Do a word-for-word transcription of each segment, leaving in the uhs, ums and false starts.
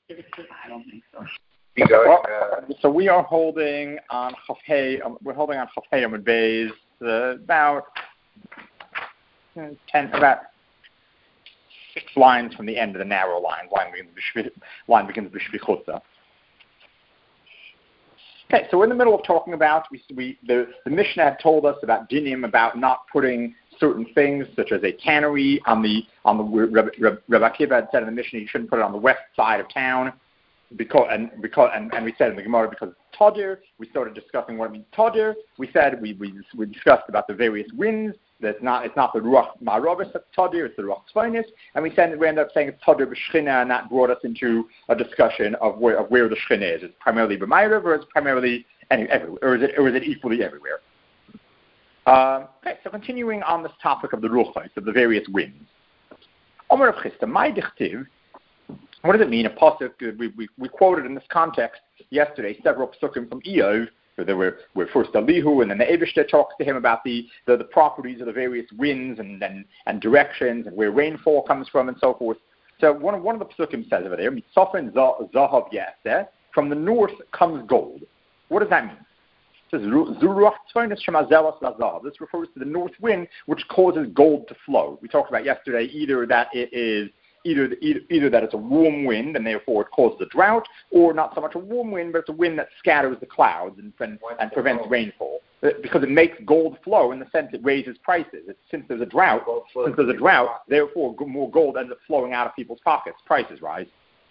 I don't think so. Well, so we are holding on Chafhei. Um, we're holding on Chafhei Amud Beis uh, about uh, ten, about six lines from the end of the narrow line. Line begins with line begins with Shvichutza. Okay, so we're in the middle of talking about we, we the, the Mishnah had told us about dinim, about not putting certain things such as a tannery on the on the Rabbi Akiva had said in the Mishnah you shouldn't put it on the west side of town. Because and because and, and we said in the Gemara because it's Todir, we started discussing what it means Todir. We said we, we we discussed about the various winds. That's not it's not the Ruach Ma'arabis that's Todir, it's the Ruach Tzfainis. And we said we ended up saying it's Todir b'Shchina, and that brought us into a discussion of where of where the Shchina is. It's primarily b'Ma'ariv, or it's primarily any, everywhere, or is it or is it equally everywhere? Um, okay, so continuing on this topic of the Ruchos, of the various winds. Omer of Chisda, my dichtiv. What does it mean? A pasuk we, we we quoted in this context yesterday several pasukim from Eov. So there were, were first Elihu, and then the Eibishter talks to him about the, the, the properties of the various winds and, and and directions and where rainfall comes from and so forth. So one of one of the pasukim says over there, Mitzafin Zahav Yaseh, from the north comes gold. What does that mean? It says Zuruach Tzfainis Shemazelas Lazav. This refers to the north wind, which causes gold to flow. We talked about yesterday either that it is Either, either either that it's a warm wind and therefore it causes a drought, or not so much a warm wind, but it's a wind that scatters the clouds and, and, and prevents rainfall. Because it makes gold flow in the sense it raises prices. It's, since there's a drought, since there's a drought, therefore more gold ends up flowing out of people's pockets. Prices rise.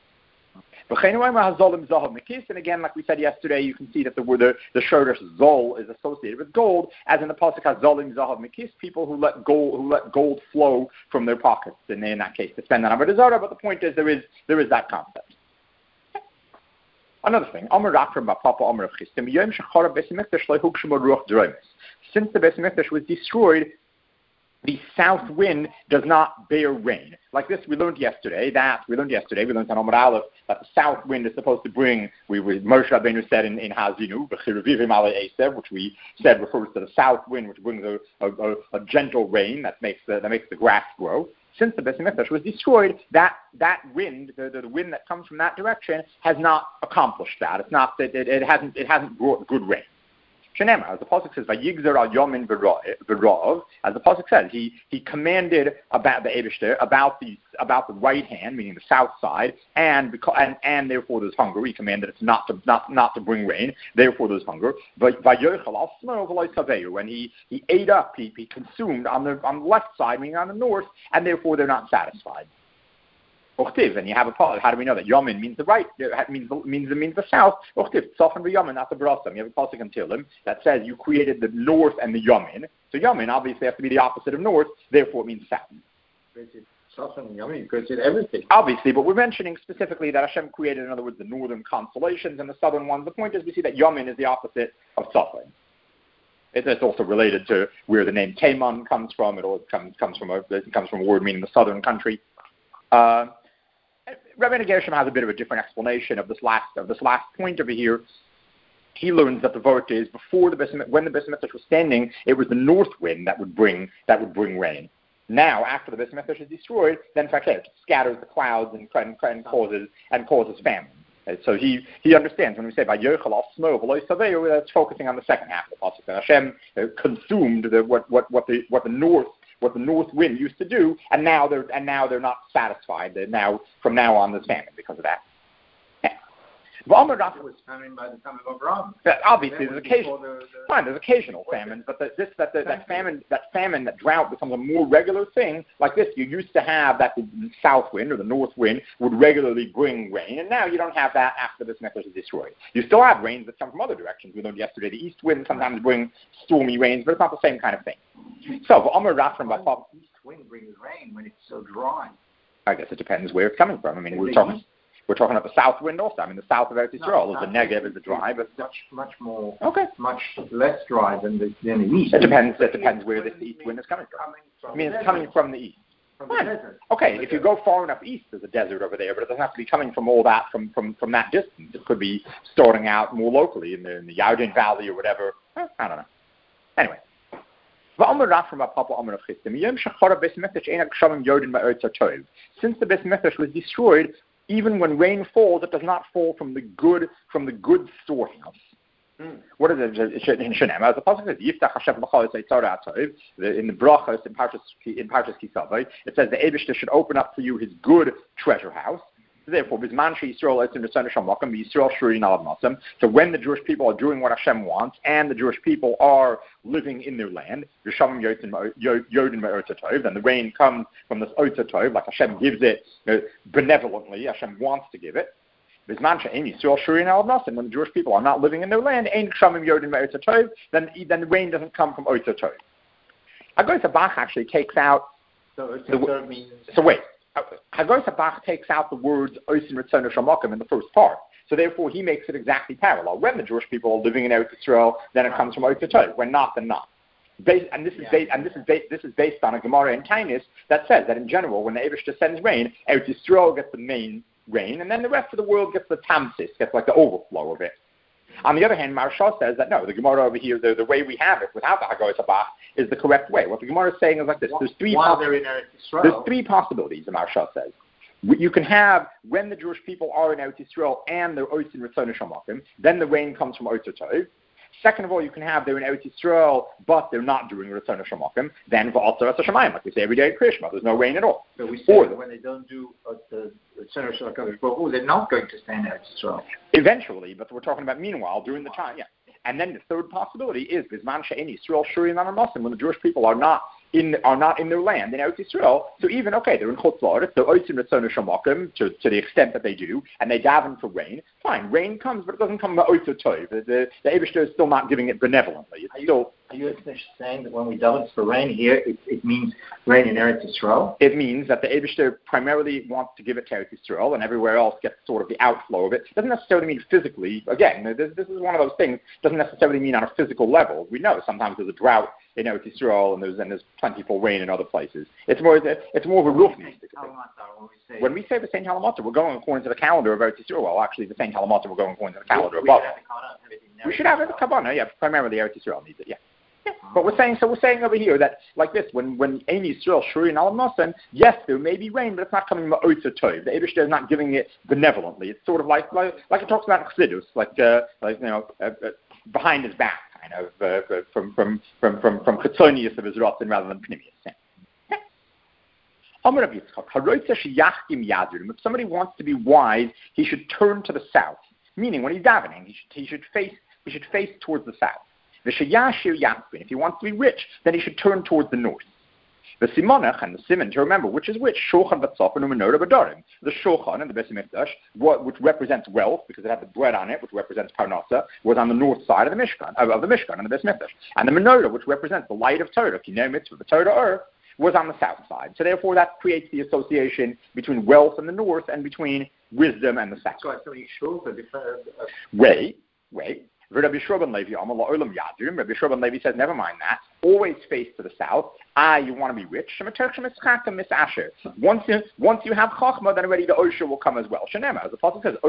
And again, like we said yesterday, you can see that the the, the Shoresh Zol is associated with gold, as in the pasuk Zolim Zahav Mekis, people who let gold who let gold flow from their pockets, and in that case, to spend on Avodah Zarah. But the point is, there is there is that concept. Another thing, Amar Rakram Papa Amar of Chistim Yom Shechara Beis Hamikdash Lehukshem Ruach Dromis. Since the Beis Hamikdash was destroyed, the south wind does not bear rain. Like this, we learned yesterday that we learned yesterday we learned on Amar Aleph that the south wind is supposed to bring. We, we Moshe Rabbeinu said in, in Hazinu, which we said refers to the south wind, which brings a, a, a gentle rain that makes the that makes the grass grow. Since the Beis Hamikdash was destroyed, that that wind, the, the, the wind that comes from that direction, has not accomplished that. It's not that it, it hasn't it hasn't brought good rain. As the pasuk says, "Vayigzer al Yamin v'Rav," as the pasuk says, he he commanded about the Eibishter, about the about the right hand, meaning the south side, and because and, and therefore there's hunger. He commanded it not to not not to bring rain. Therefore there's hunger. When he he ate up, he, he consumed on the on the left side, meaning on the north, and therefore they're not satisfied. And you have a part. How do we know that Yamin means the right? It means means it means the south. Soften the Yamin, not the Brasam. You have a pasuk in Tehillim that says you created the north and the Yamin. So Yamin obviously has to be the opposite of north. Therefore, it means south. Soften Yamin, you created everything. Obviously, but we're mentioning specifically that Hashem created, in other words, the northern constellations and the southern ones. The point is, we see that Yamin is the opposite of Soften. It's also related to where the name Taman comes from. It all comes comes from a it comes from a word meaning the southern country. Uh, Rabbeinu Gershom has a bit of a different explanation of this last of this last point over here. He learns that the vort is before the Beis Hamikdash, when the Beis Hamikdash was standing, it was the north wind that would bring that would bring rain. Now, after the Beis Hamikdash is destroyed, then in fact it scatters the clouds and, and, and causes and causes famine. And so he he understands when we say by Yochel al Smo v'lo Saveyu, that's focusing on the second half of the pasuk. That Hashem uh, consumed the, what what what the what the north. what the north wind used to do, and now they're and now they're not satisfied. They're now from now on there's famine because of that. It was famine by the time of Abraham. Obviously, there's occasional the, the, fine. There's occasional famine, but the, this that the, that famine that famine that drought becomes a more regular thing. Like this, you used to have that the south wind or the north wind would regularly bring rain, and now you don't have that after this method is destroyed. You still have rains that come from other directions. We learned yesterday the east wind sometimes bring stormy rains, but it's not the same kind of thing. So, Amar Rafram by Pop. East wind brings rain when it's so dry. I guess it depends where it's coming from. I mean, we're talking. We're talking about the south wind also. I mean, the south of Eretz Yisrael is the Negev, is the dry, but much, much more, okay, much less dry than the, than the east. It depends. It depends where this east wind is coming from. I mean, it's coming from the east. From the desert. Okay, if you go far enough east, there's a desert over there, but it doesn't have to be coming from all that from from, from that distance. It could be starting out more locally in the, in the Yarden Valley or whatever. I don't know. Anyway. Since the Beis Hamikdash was destroyed, even when rain falls, it does not fall from the good from the good storehouse. Mm. What is it in Shenem? As the pasuk says, "Yiftach Hashem b'chol yitzorah atov." In the brachos in Parshas in Parshas Kisavai, it says the Eibishter should open up for you His good treasure house. Therefore, Bisman Yisrael etzim v'tzon Hashem Yisrael shurin al masam. So when the Jewish people are doing what Hashem wants, and the Jewish people are living in their land, Yishavim Yodin Me'ototov, then the rain comes from this Ototov, like Hashem gives it you know, benevolently. Hashem wants to give it. Bisman she'en Yisrael shurin al masam. When the Jewish people are not living in their land, Ein Kshamim Yodin Me'ototov, then then the rain doesn't come from Ototov. Agoyta Bach actually takes out. So Ototov means. So wait. Hagoyta Bach takes out the words Oisin Ritzon Shamakim in the first part. So therefore he makes it exactly parallel. When the Jewish people are living in Eretz Yisrael, then it comes from Ototov. When not, then not. Based, and this is yeah. based, and this is based, this is based on a Gemara in Tainis that says that in general, when the Eibishter sends rain, Eretz Yisrael gets the main rain, and then the rest of the world gets the tamsis, gets like the overflow of it. On the other hand, Maharsha says that no, the Gemara over here, the, the way we have it without the Hagoyta Bach is the correct way. What the Gemara is saying is like this: there's three, While poss- they're in Eretz Yisrael. there's three possibilities. The Maharsha says you can have when the Jewish people are in Eretz Yisrael and they're Oisin Ritzon Shamakim, then the rain comes from Ototov. Second of all, you can have they're in Eretz Yisrael, but they're not doing Ritzon Shamakim. Then for Alter Shemayim, like we say every day at Krishma, there's no rain at all. So we say or that when they don't do uh, the Ritzon Shamakim, they're not going to stay in Eretz Yisrael. Eventually, but we're talking about meanwhile during the time, yeah. And then the third possibility is Bisman she'en Yisrael shurin al masam, when the Jewish people are not in are not in their land in Eretz Yisrael. So even okay, they're in Chutz La'aretz, they're oitzim ritzon shamakim to to the extent that they do, and they daven for rain. Fine, rain comes, but it doesn't come oitzo tov. The the, the Eibishter is still not giving it benevolently. It's are still. You, are you saying that when we daven for rain here, it, it means rain in Eretz Yisrael? It means that the Eibishter primarily wants to give it to Eretz Yisrael, and everywhere else gets sort of the outflow of it. Doesn't necessarily mean physically. Again, this, this is one of those things. Doesn't necessarily mean on a physical level. We know sometimes there's a drought in Eretz Yisrael, and there's and there's plentiful rain in other places. It's more it's more of a roof mystic thing. When we say the Saint Halamata, we're going according to the calendar of Eretz Yisrael. Well, actually, the Saint Halamata, we're going according to the calendar we above. We should have it in the Kabbana, yeah. Primarily, Eretz Yisrael needs it, yeah. Yeah. But we're saying, so we're saying over here that, like this, when when Ein Yisrael Shurin Al Masan, yes, there may be rain, but it's not coming from Oitza Tov. The Eibishter is not giving it benevolently. It's sort of like like, like it talks about Chassidus, like uh, like you know, uh, uh, behind his back, kind of uh, from from from from from Chitzonius of his Ratzin rather than Pnimius. If somebody wants to be wise, he should turn to the south. Meaning, when he's davening, he should he should face he should face towards the south. If he wants to be rich, then he should turn towards the north. The simonach and the simon, to remember which is which, shochan v'tzofen u'menorah b'darim. The shochan and the Beis Hamikdash, which represents wealth because it had the bread on it, which represents parnasa, was on the north side of the Mishkan, of the Mishkan and the Beis Hamikdash. And the menorah, which represents the light of Torah, kinei mitzvah, the Torah earth, was on the south side. So therefore, that creates the association between wealth in the north and between wisdom and the south. So so many shuls are different. Wait, wait. Rabbi Shlomo Levi, Rabbi Shlomo Levi says, never mind that. Always face to the south. Ah, you want to be rich. Once you once you have chachma, then already the osher will come as well. Shenema, as the Apostle says,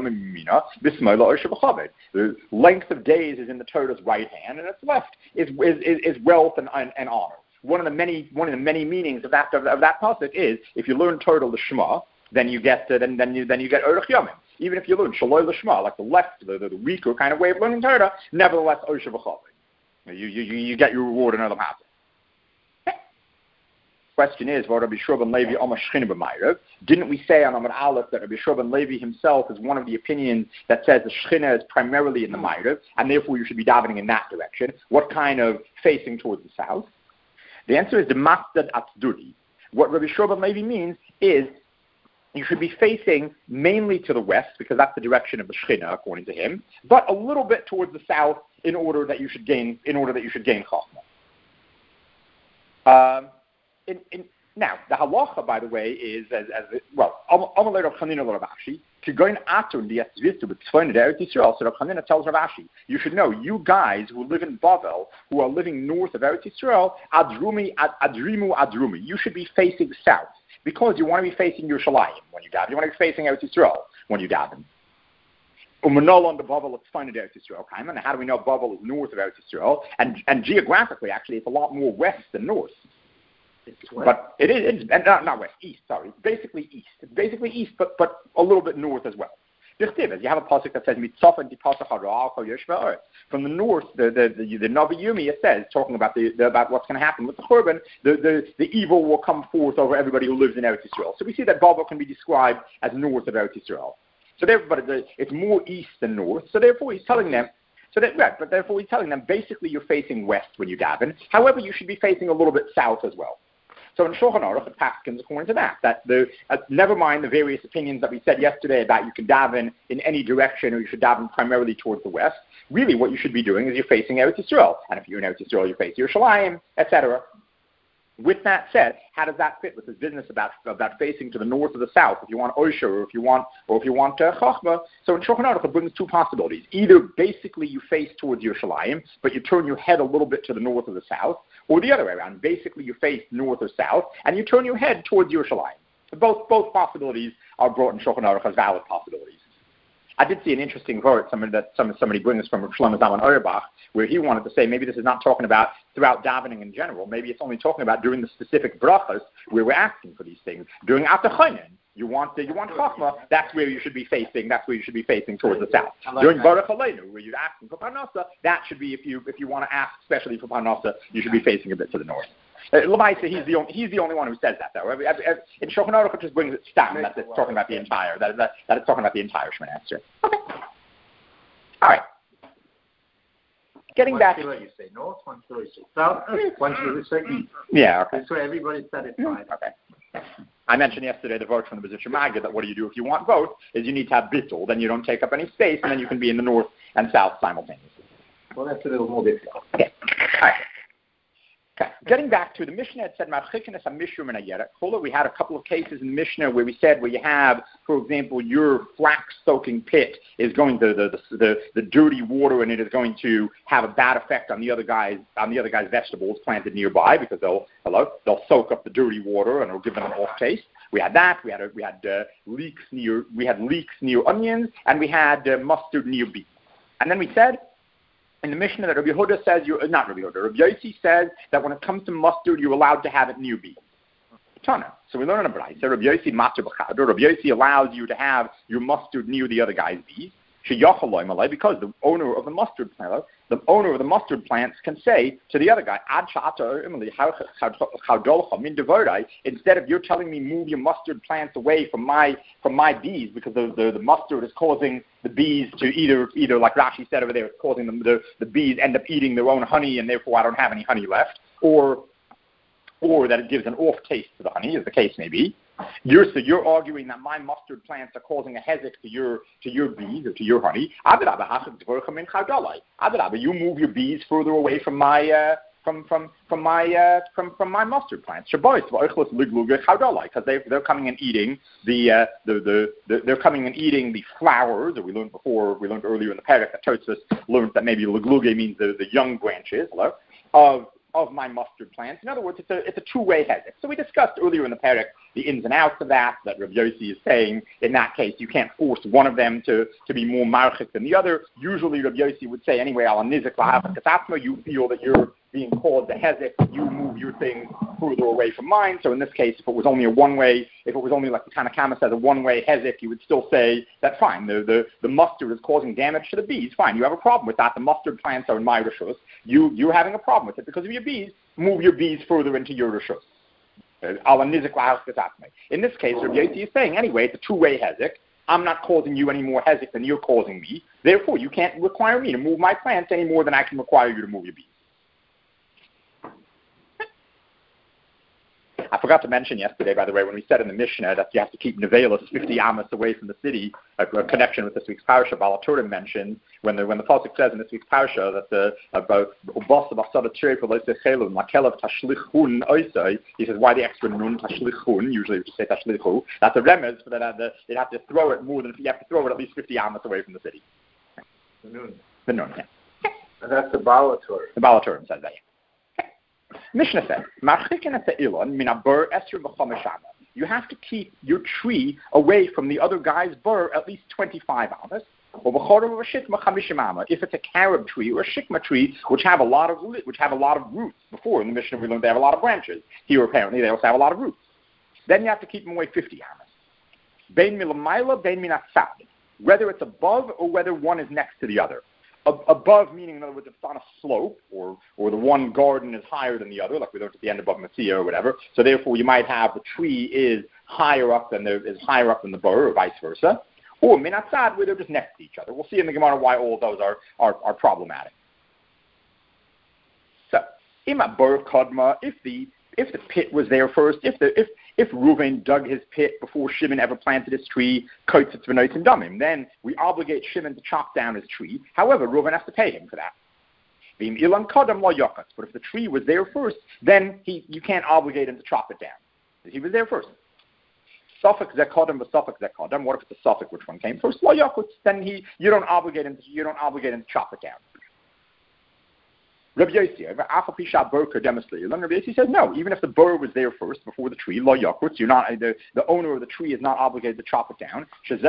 the length of days is in the Torah's right hand, and its left is is, is, is wealth and, and, and honor. One of the many one of the many meanings of that of, of that pasuk is if you learn Torah l'shma, then you get uh, then then you then you get Orach Yomim. Even if you learn Shaloi l'shma, like the left, the, the, the weaker kind of way of learning Torah, nevertheless Osher v'chavod. You you you get your reward in another pasuk. Question is, what Rabbi Shlomo Levi Amar Shchina b'Ma'ariv? Didn't we say on Amar Aleph that Rabbi Shlomo Levi himself is one of the opinions that says the Shchina is primarily in the Ma'ariv, and therefore you should be davening in that direction? What kind of facing towards the south? The answer is the Masdad Atzduri. What Rabbi Shlomo Levi means is you should be facing mainly to the west because that's the direction of the Shechina, according to him, but a little bit towards the south in order that you should gain in order that you should gain chachma. Um, in, in, now the halacha, by the way, is as, as well. Amalei Rav Chanina Rav Ashi to go in atun the Yisrael but Eretz Yisrael. So Rav Chanina tells Rav Ashi, you should know, you guys who live in Bavel, who are living north of Eretz Yisrael, adrumi ad, adrimu adrumi. You should be facing south. Because you want to be facing Yerushalayim when you daven. You want to be facing Eretz Yisrael when you daven. Umanol on the Bavel, let's find it Eretz Yisrael. Okay? And how do we know Bavel is north of Eretz Yisrael? And, and geographically, actually, it's a lot more west than north. It's west. But it is, it's, and not, not west, east, sorry. It's basically east. It's basically east, but, but a little bit north as well. You have a pasuk that says, from the north, the the the, the Navi Yumi, it says, talking about the, the about what's going to happen with the Churban, the, the, the evil will come forth over everybody who lives in Eretz Yisrael. So we see that Babel can be described as north of Eretz Yisrael. So therefore, but it's more east than north. So therefore, he's telling them, so that right, but therefore he's telling them, basically you're facing west when you daven. However, you should be facing a little bit south as well. So in Shulchan Aruch, it paskins according to that. That the uh, never mind the various opinions that we said yesterday about you can daven in any direction or you should daven primarily towards the west. Really, what you should be doing is you're facing Eretz Yisrael, and if you're in Eretz Yisrael, you're facing Yerushalayim, et cetera. With that said, how does that fit with this business about about facing to the north or the south? If you want Osher, or if you want, or if you want uh, Chachma, so in Shulchan Aruch it brings two possibilities. Either basically you face towards Yerushalayim, but you turn your head a little bit to the north or the south, or the other way around. Basically, you face north or south, and you turn your head towards Yerushalayim. Both both possibilities are brought in Shulchan Aruch as valid possibilities. I did see an interesting quote somebody that somebody brings from Shlomo Zalman Auerbach, where he wanted to say maybe this is not talking about throughout davening in general. Maybe it's only talking about during the specific brachas where we're asking for these things. During after Chonen, you want you want Chachma, that's where you should be facing. That's where you should be facing towards the south. Like during Baruch Aleinu, where you're asking for Parnasa, that should be if you if you want to ask especially for Parnasa, you should be facing a bit to the north. Uh, Lamaisa, he's the only he's the only one who says that though. In Shulchan Aruch, it just brings it down that it's talking about the entire that that, that it's talking about the entire Shemini Esrei. Okay. All right. Getting one back. One you say north, one you say south, one you say east. Yeah. Okay. So everybody's satisfied. Okay. I mentioned yesterday the vote from the Bezitcher Magid that what do you do if you want both? Is you need to have bittul, then you don't take up any space, and then you can be in the north and south simultaneously. Well, that's a little more difficult. Okay. All right. Okay. Getting back to the Mishnah, it said, we had a couple of cases in the Mishnah where we said where you have, for example, your flax-soaking pit is going to the, the the the dirty water and it is going to have a bad effect on the other guys on the other guys' vegetables planted nearby because they'll hello they'll soak up the dirty water and it'll give them an off taste. We had that. We had a, we had uh, leeks near we had leeks near onions and we had uh, mustard near beef. And then we said. In the Mishnah that Rabbi Yehuda says, you're, not Rabbi Yehuda, Rabbi Yossi says that when it comes to mustard, you're allowed to have it near bees. Tana. So we learn in a Braisa. So Rabbi Yossi master b'chador. Rabbi Yossi allows you to have your mustard near the other guy's bees. Because the owner of the mustard plant, the owner of the mustard plants can say to the other guy, instead of you're telling me move your mustard plants away from my from my bees because the, the, the mustard is causing the bees to either either like Rashi said over there, it's causing them the, the bees end up eating their own honey and therefore I don't have any honey left, or or that it gives an off taste to the honey, as the case may be. You're so you're arguing that my mustard plants are causing a hezek to your to your bees or to your honey. You move your bees further away from my uh, from from from my uh, from from my mustard plants. Because they they're coming and eating the, uh, the, the the they're coming and eating the flowers that we learned before. We learned earlier in the parak that Tosfos learned that maybe legluge means the, the young branches hello, of. of my mustard plants. In other words, it's a it's a two-way hezek. So we discussed earlier in the parak the ins and outs of that, that Rabbi Yossi is saying in that case you can't force one of them to, to be more marchik than the other. Usually Rabbi Yossi would say anyway, al nizik lahav katatma, you feel that you're being called the hezek, you move your thing further away from mine. So in this case, if it was only a one-way, if it was only like the Tanakama says a one-way hezek, you would still say that fine, the, the, the mustard is causing damage to the bees. Fine, you have a problem with that. The mustard plants are in my rishus. You, you're having a problem with it because of your bees. Move your bees further into your rishus. In this case, Rabbi Yossi is saying, anyway, it's a two-way hezek. I'm not causing you any more hezek than you're causing me. Therefore, you can't require me to move my plants any more than I can require you to move your bees. I forgot to mention yesterday, by the way, when we said in the Mishnah that you have to keep Nevelos fifty amas away from the city, a, a connection with this week's parasha. Baal HaTurim mentioned when the when the pasuk says in this week's parasha that the about he says why the extra nun tashlichun? Usually we just say tashlichu. That's a remez for that. Uh, the, you'd have to throw it more than you have to throw it at least fifty amas away from the city. The nun. The nun. Yeah. And that's the Baal HaTurim. The Baal HaTurim says that. Yeah. Mishnah says, you have to keep your tree away from the other guy's burr at least twenty-five amas. If it's a carob tree or a shikma tree, which have a lot of which have a lot of roots. Before in the Mishnah we learned they have a lot of branches. Here apparently they also have a lot of roots. Then you have to keep them away fifty amas. Bein milamaila, bein minatzad. Whether it's above or whether one is next to the other. Above meaning, in other words, if it's on a slope, or or the one garden is higher than the other, like we learned at the end above Matzia or whatever. So therefore, you might have the tree is higher up than the is higher up than the bur, or vice versa. Or minatzad, where they're just next to each other. We'll see in the Gemara why all of those are are, are problematic. So, ima bur kadma, if the if the pit was there first, if the if If Reuven dug his pit before Shimon ever planted his tree, then we obligate Shimon to chop down his tree. However, Reuven has to pay him for that. But if the tree was there first, then he, you can't obligate him to chop it down. He was there first. Suffix zekodem, but suffix zekodem. What if it's a suffix? Which one came first? Then he, you don't obligate him. To, you don't obligate him to chop it down. Rabbi Yossi, Rabbi Yossi says no. Even if the burr was there first before the tree, lo yakutz, you're not the, the owner of the tree is not obligated to chop it down.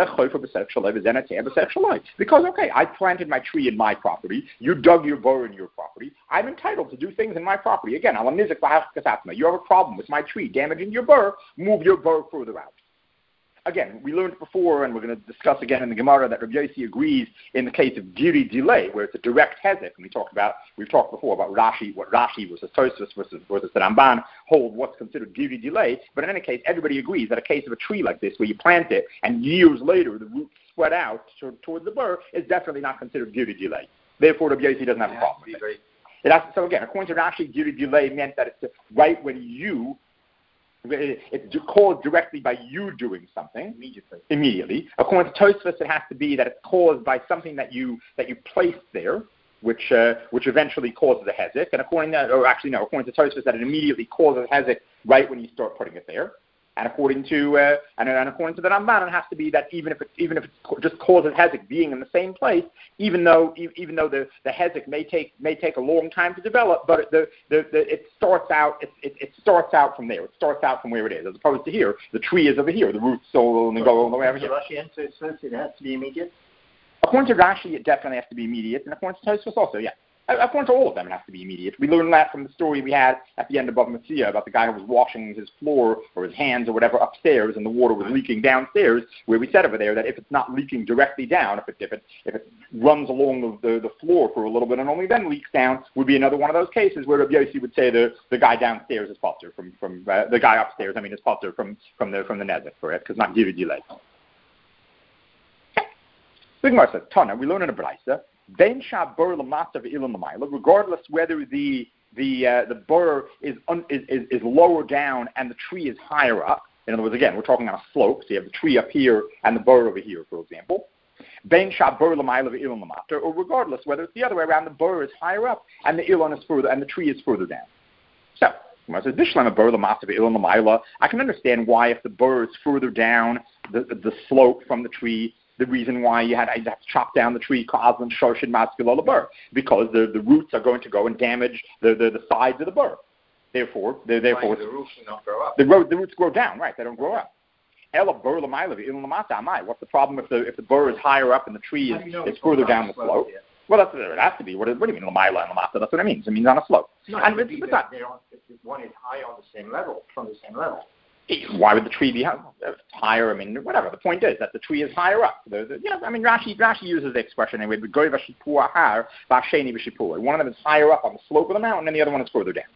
Because okay, I planted my tree in my property. You dug your burr in your property. I'm entitled to do things in my property. Again, you have a problem with my tree damaging your burr. Move your burr further out. Again, we learned before, and we're going to discuss again in the Gemara, that Rabbi Yossi agrees in the case of giri delay, where it's a direct hezek. And we talked about, we've talked before about Rashi, what Rashi versus Tosfos versus, versus the Ramban hold what's considered giri delay. But in any case, everybody agrees that a case of a tree like this, where you plant it and years later the roots spread out to, towards the burr, is definitely not considered giri delay. Therefore, Rabbi Yossi doesn't have a problem with it. It has, so again, according to Rashi, giri delay meant that it's right when you. It's caused directly by you doing something immediately. Immediately, according to Tosfos, it has to be that it's caused by something that you that you placed there, which uh, which eventually causes a hezek. And according to, or actually no, according to Tosfos, that it immediately causes a hezek right when you start putting it there. And according to uh, and, and according to the Ramban, it has to be that even if it, even if it just causes hezek being in the same place, even though even though the, the hezek may take may take a long time to develop, but the, the, the it starts out it, it, it starts out from there. It starts out from where it is, as opposed to here. The tree is over here. The roots so only go all the way over here. Rashi and Tosfos, it has to be immediate. According to Rashi, it definitely has to be immediate, and according to Tosfos also, yeah. According to all of them, it has to be immediate. We learned that from the story we had at the end of Bava Metzia about the guy who was washing his floor or his hands or whatever upstairs, and the water was leaking downstairs. Where we said over there that if it's not leaking directly down, if it if it if it runs along the, the, the floor for a little bit and only then leaks down, would be another one of those cases where Rabbi Yossi would say the, the guy downstairs is potter from from uh, the guy upstairs. I mean, is potter from from the from the nezek for it because not giri delay. The Gemara says, Tana, we learn in a brayso. Regardless whether the the uh, the burr is, un, is, is is lower down and the tree is higher up. In other words, again, we're talking on a slope, so you have the tree up here and the burr over here, for example. Or regardless whether it's the other way around, the burr is higher up and the ilon is further and the tree is further down. So, I can understand why if the burr is further down the, the, the slope from the tree, the reason why you had, you had to chop down the tree, because the, the roots are going to go and damage the, the, the sides of the burr. Therefore, therefore the roots will not grow up. The, ro- the roots grow down, right? They don't grow up. What's the problem if the if the burr is higher up and the tree is, is further down the slope? Yeah. Well, that's it has to be. What, is, what do you mean, Lamaila and Lamata? That's what it means. It means on a slope. No, and it's, it's not. One is high on the same level, from the same level. Why would the tree be higher? I mean, whatever. The point is that the tree is higher up. The, the, you know, I mean, Rashi, Rashi uses the expression anyway. One of them is higher up on the slope of the mountain, and the other one is further down.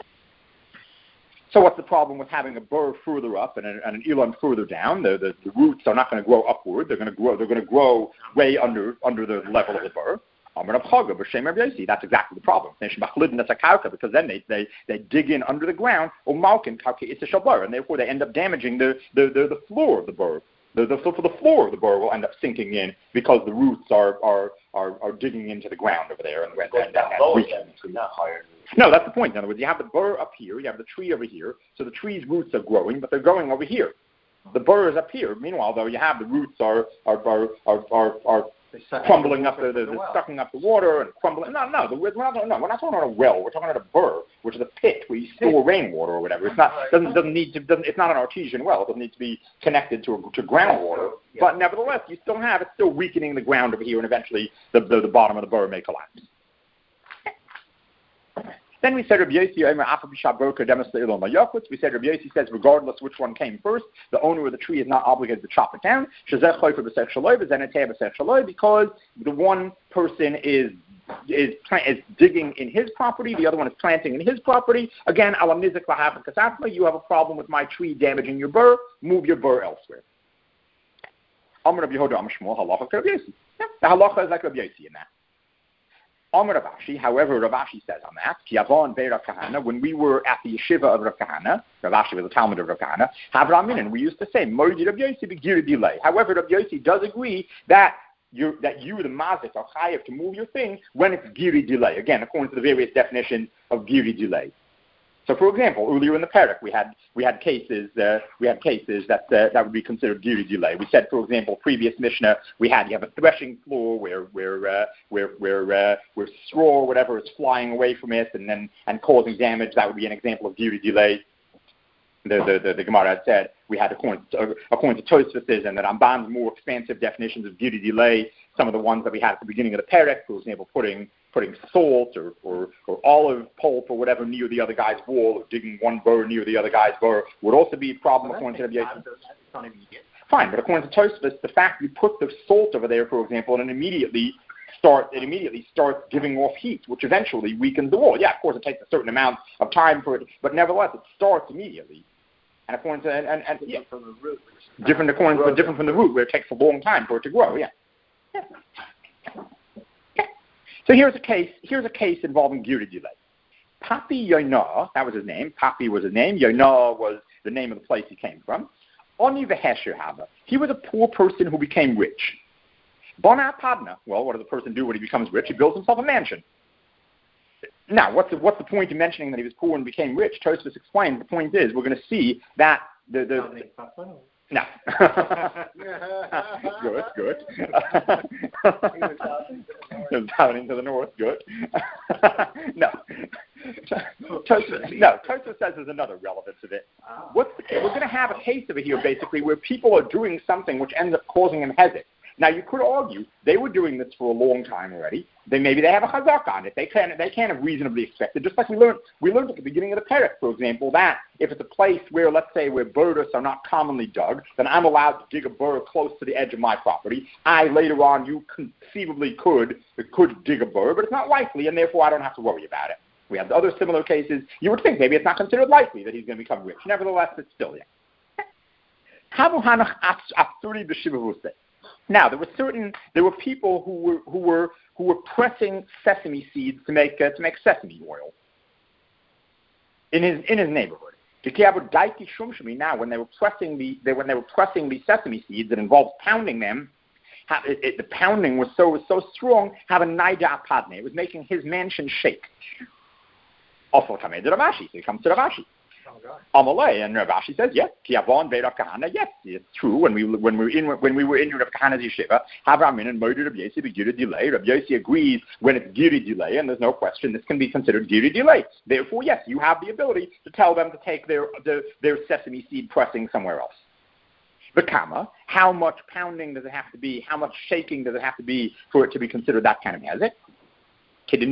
So what's the problem with having a burr further up and, a, and an elon further down? The, the, the roots are not going to grow upward. They're going to grow. They're going to grow way under under the level of the burr. That's exactly the problem. Because then they, they, they dig in under the ground, and therefore they end up damaging the, the, the, the floor of the burr. The, the, so for the floor of the burr will end up sinking in because the roots are are, are, are digging into the ground over there. And, and, and, and no, that's the point. In other words, you have the burr up here, you have the tree over here, so the tree's roots are growing, but they're growing over here. The burr is up here. Meanwhile, though, you have the roots are are are are are, are crumbling up the, the, the sucking up the water and crumbling. No, no, the, we're not. No, we're not talking about a well. We're talking about a burr, which is a pit where you store rainwater or whatever. It's not doesn't doesn't need to. Doesn't, it's not an artesian well. It doesn't need to be connected to a, to groundwater. yeah. But nevertheless, you still have it still weakening the ground over here, and eventually the, the, the bottom of the burr may collapse. Then we said Rabbi Yossi, we said Rabbi Yossi says regardless which one came first, the owner of the tree is not obligated to chop it down, because the one person is is, plant, is digging in his property, the other one is planting in his property. Again, you have a problem with my tree damaging your burr, move your burr elsewhere. The halacha is like Rabbi Yossi in that. Amar Rav Ashi, however, Rav Ashi says on that, when we were at the yeshiva of Rav Kahana, Rav Ashi was a Talmud of Rav Kahana, Havraminin, we used to say, however, Rav Yossi does agree that you that you, the mazik, are chayav to move your thing when it's giri delay. Again, according to the various definitions of giri delay. So, for example, earlier in the parak, we had we had cases uh, we had cases that uh, that would be considered giri delay. We said, for example, previous Mishnah, we had you have a threshing floor where where uh, where where uh, where straw or whatever is flying away from it and then and causing damage. That would be an example of giri delay. The the the, the Gemara had said we had according to, according to Tosfos and that Ramban's more expansive definitions of giri delay. Some of the ones that we had at the beginning of the parak, for example, putting putting salt or, or, or olive pulp or whatever near the other guy's wall, or digging one burr near the other guy's burr, would also be a problem well, according to the Fine, but according to Tosfos, the fact you put the salt over there, for example, and it immediately start it immediately starts giving off heat, which eventually weakens the wall. Yeah, of course, it takes a certain amount of time for it, but nevertheless, it starts immediately. And according to and, and, and yeah, from the root, different according to different from the root, where it takes a long time for it to grow. Yeah. yeah. So here's a case. Here's a case involving giri delay. Papi Yonah, that was his name. Papi was his name. Yonah was the name of the place he came from. Oni v'hesher haba. He was a poor person who became rich. Bona padna. Well, what does a person do when he becomes rich? He builds himself a mansion. Now, what's the, what's the point in mentioning that he was poor and became rich? Tosfos explains the point is we're going to see that the the. No. good, good. Down to the north, good. no. Tosfos, no, Tosfos says there's another relevance of it. What's the, we're going to have a case over here, basically, where people are doing something which ends up causing them hesitate. Now, you could argue they were doing this for a long time already. They maybe they have a chazak on it. They can't they can't have reasonably expected. Just like we learned we learned at the beginning of the parak, for example, that if it's a place where, let's say, where burrs are not commonly dug, then I'm allowed to dig a burr close to the edge of my property. I later on, you conceivably could could dig a burr, but it's not likely, and therefore I don't have to worry about it. We have other similar cases. You would think maybe it's not considered likely that he's going to become rich. Nevertheless, it's still yeah. Now, there were certain there were people who were who were who were pressing sesame seeds to make uh, to make sesame oil in his in his neighborhood. Now, when they were pressing the they, when they were pressing the sesame seeds, it involved pounding them. It, it, the pounding was so was so strong. Have a naida apadne. It was making his mansion shake. Also, Rav Ashi. So he comes to Rav Ashi. Amalei, and Rav Ashi says, yes, Kiavon Beirav Kahana, yes, it's true. When we when we were in when we were in Rav Kahana's yeshiva, Havramin and murdered Rav Yossi be giri delay. Rav Yossi agrees when it's giri delay, and there's no question this can be considered giri delay. Therefore, yes, you have the ability to tell them to take their their, their sesame seed pressing somewhere else. The kama, how much pounding does it have to be? How much shaking does it have to be for it to be considered that kind of hazard? The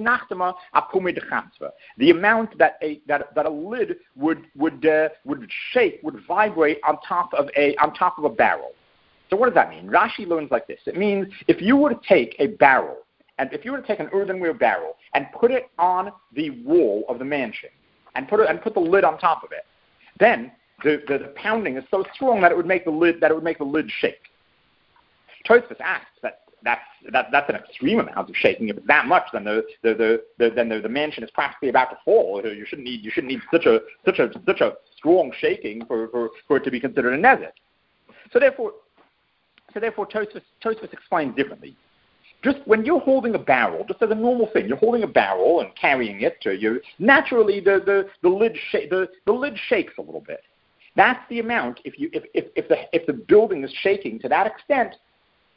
amount that a that, that a lid would would uh, would shake, would vibrate on top of a on top of a barrel. So what does that mean? Rashi learns like this. It means if you were to take a barrel, and if you were to take an earthenware barrel and put it on the wall of the mansion, and put it and put the lid on top of it, then the, the, the pounding is so strong that it would make the lid that it would make the lid shake. Tosfos asks that. That's that, that's an extreme amount of shaking. If it's that much, then the the, the, the then the, the mansion is practically about to fall. You shouldn't need you shouldn't need such a such a such a strong shaking for, for, for it to be considered a nezek. So therefore, so therefore, Tosfos Tosfos explains differently. Just when you're holding a barrel, just as a normal thing, you're holding a barrel and carrying it to you. Naturally, the the the lid sh- the the lid shakes a little bit. That's the amount. If you if if, if the if the building is shaking to that extent,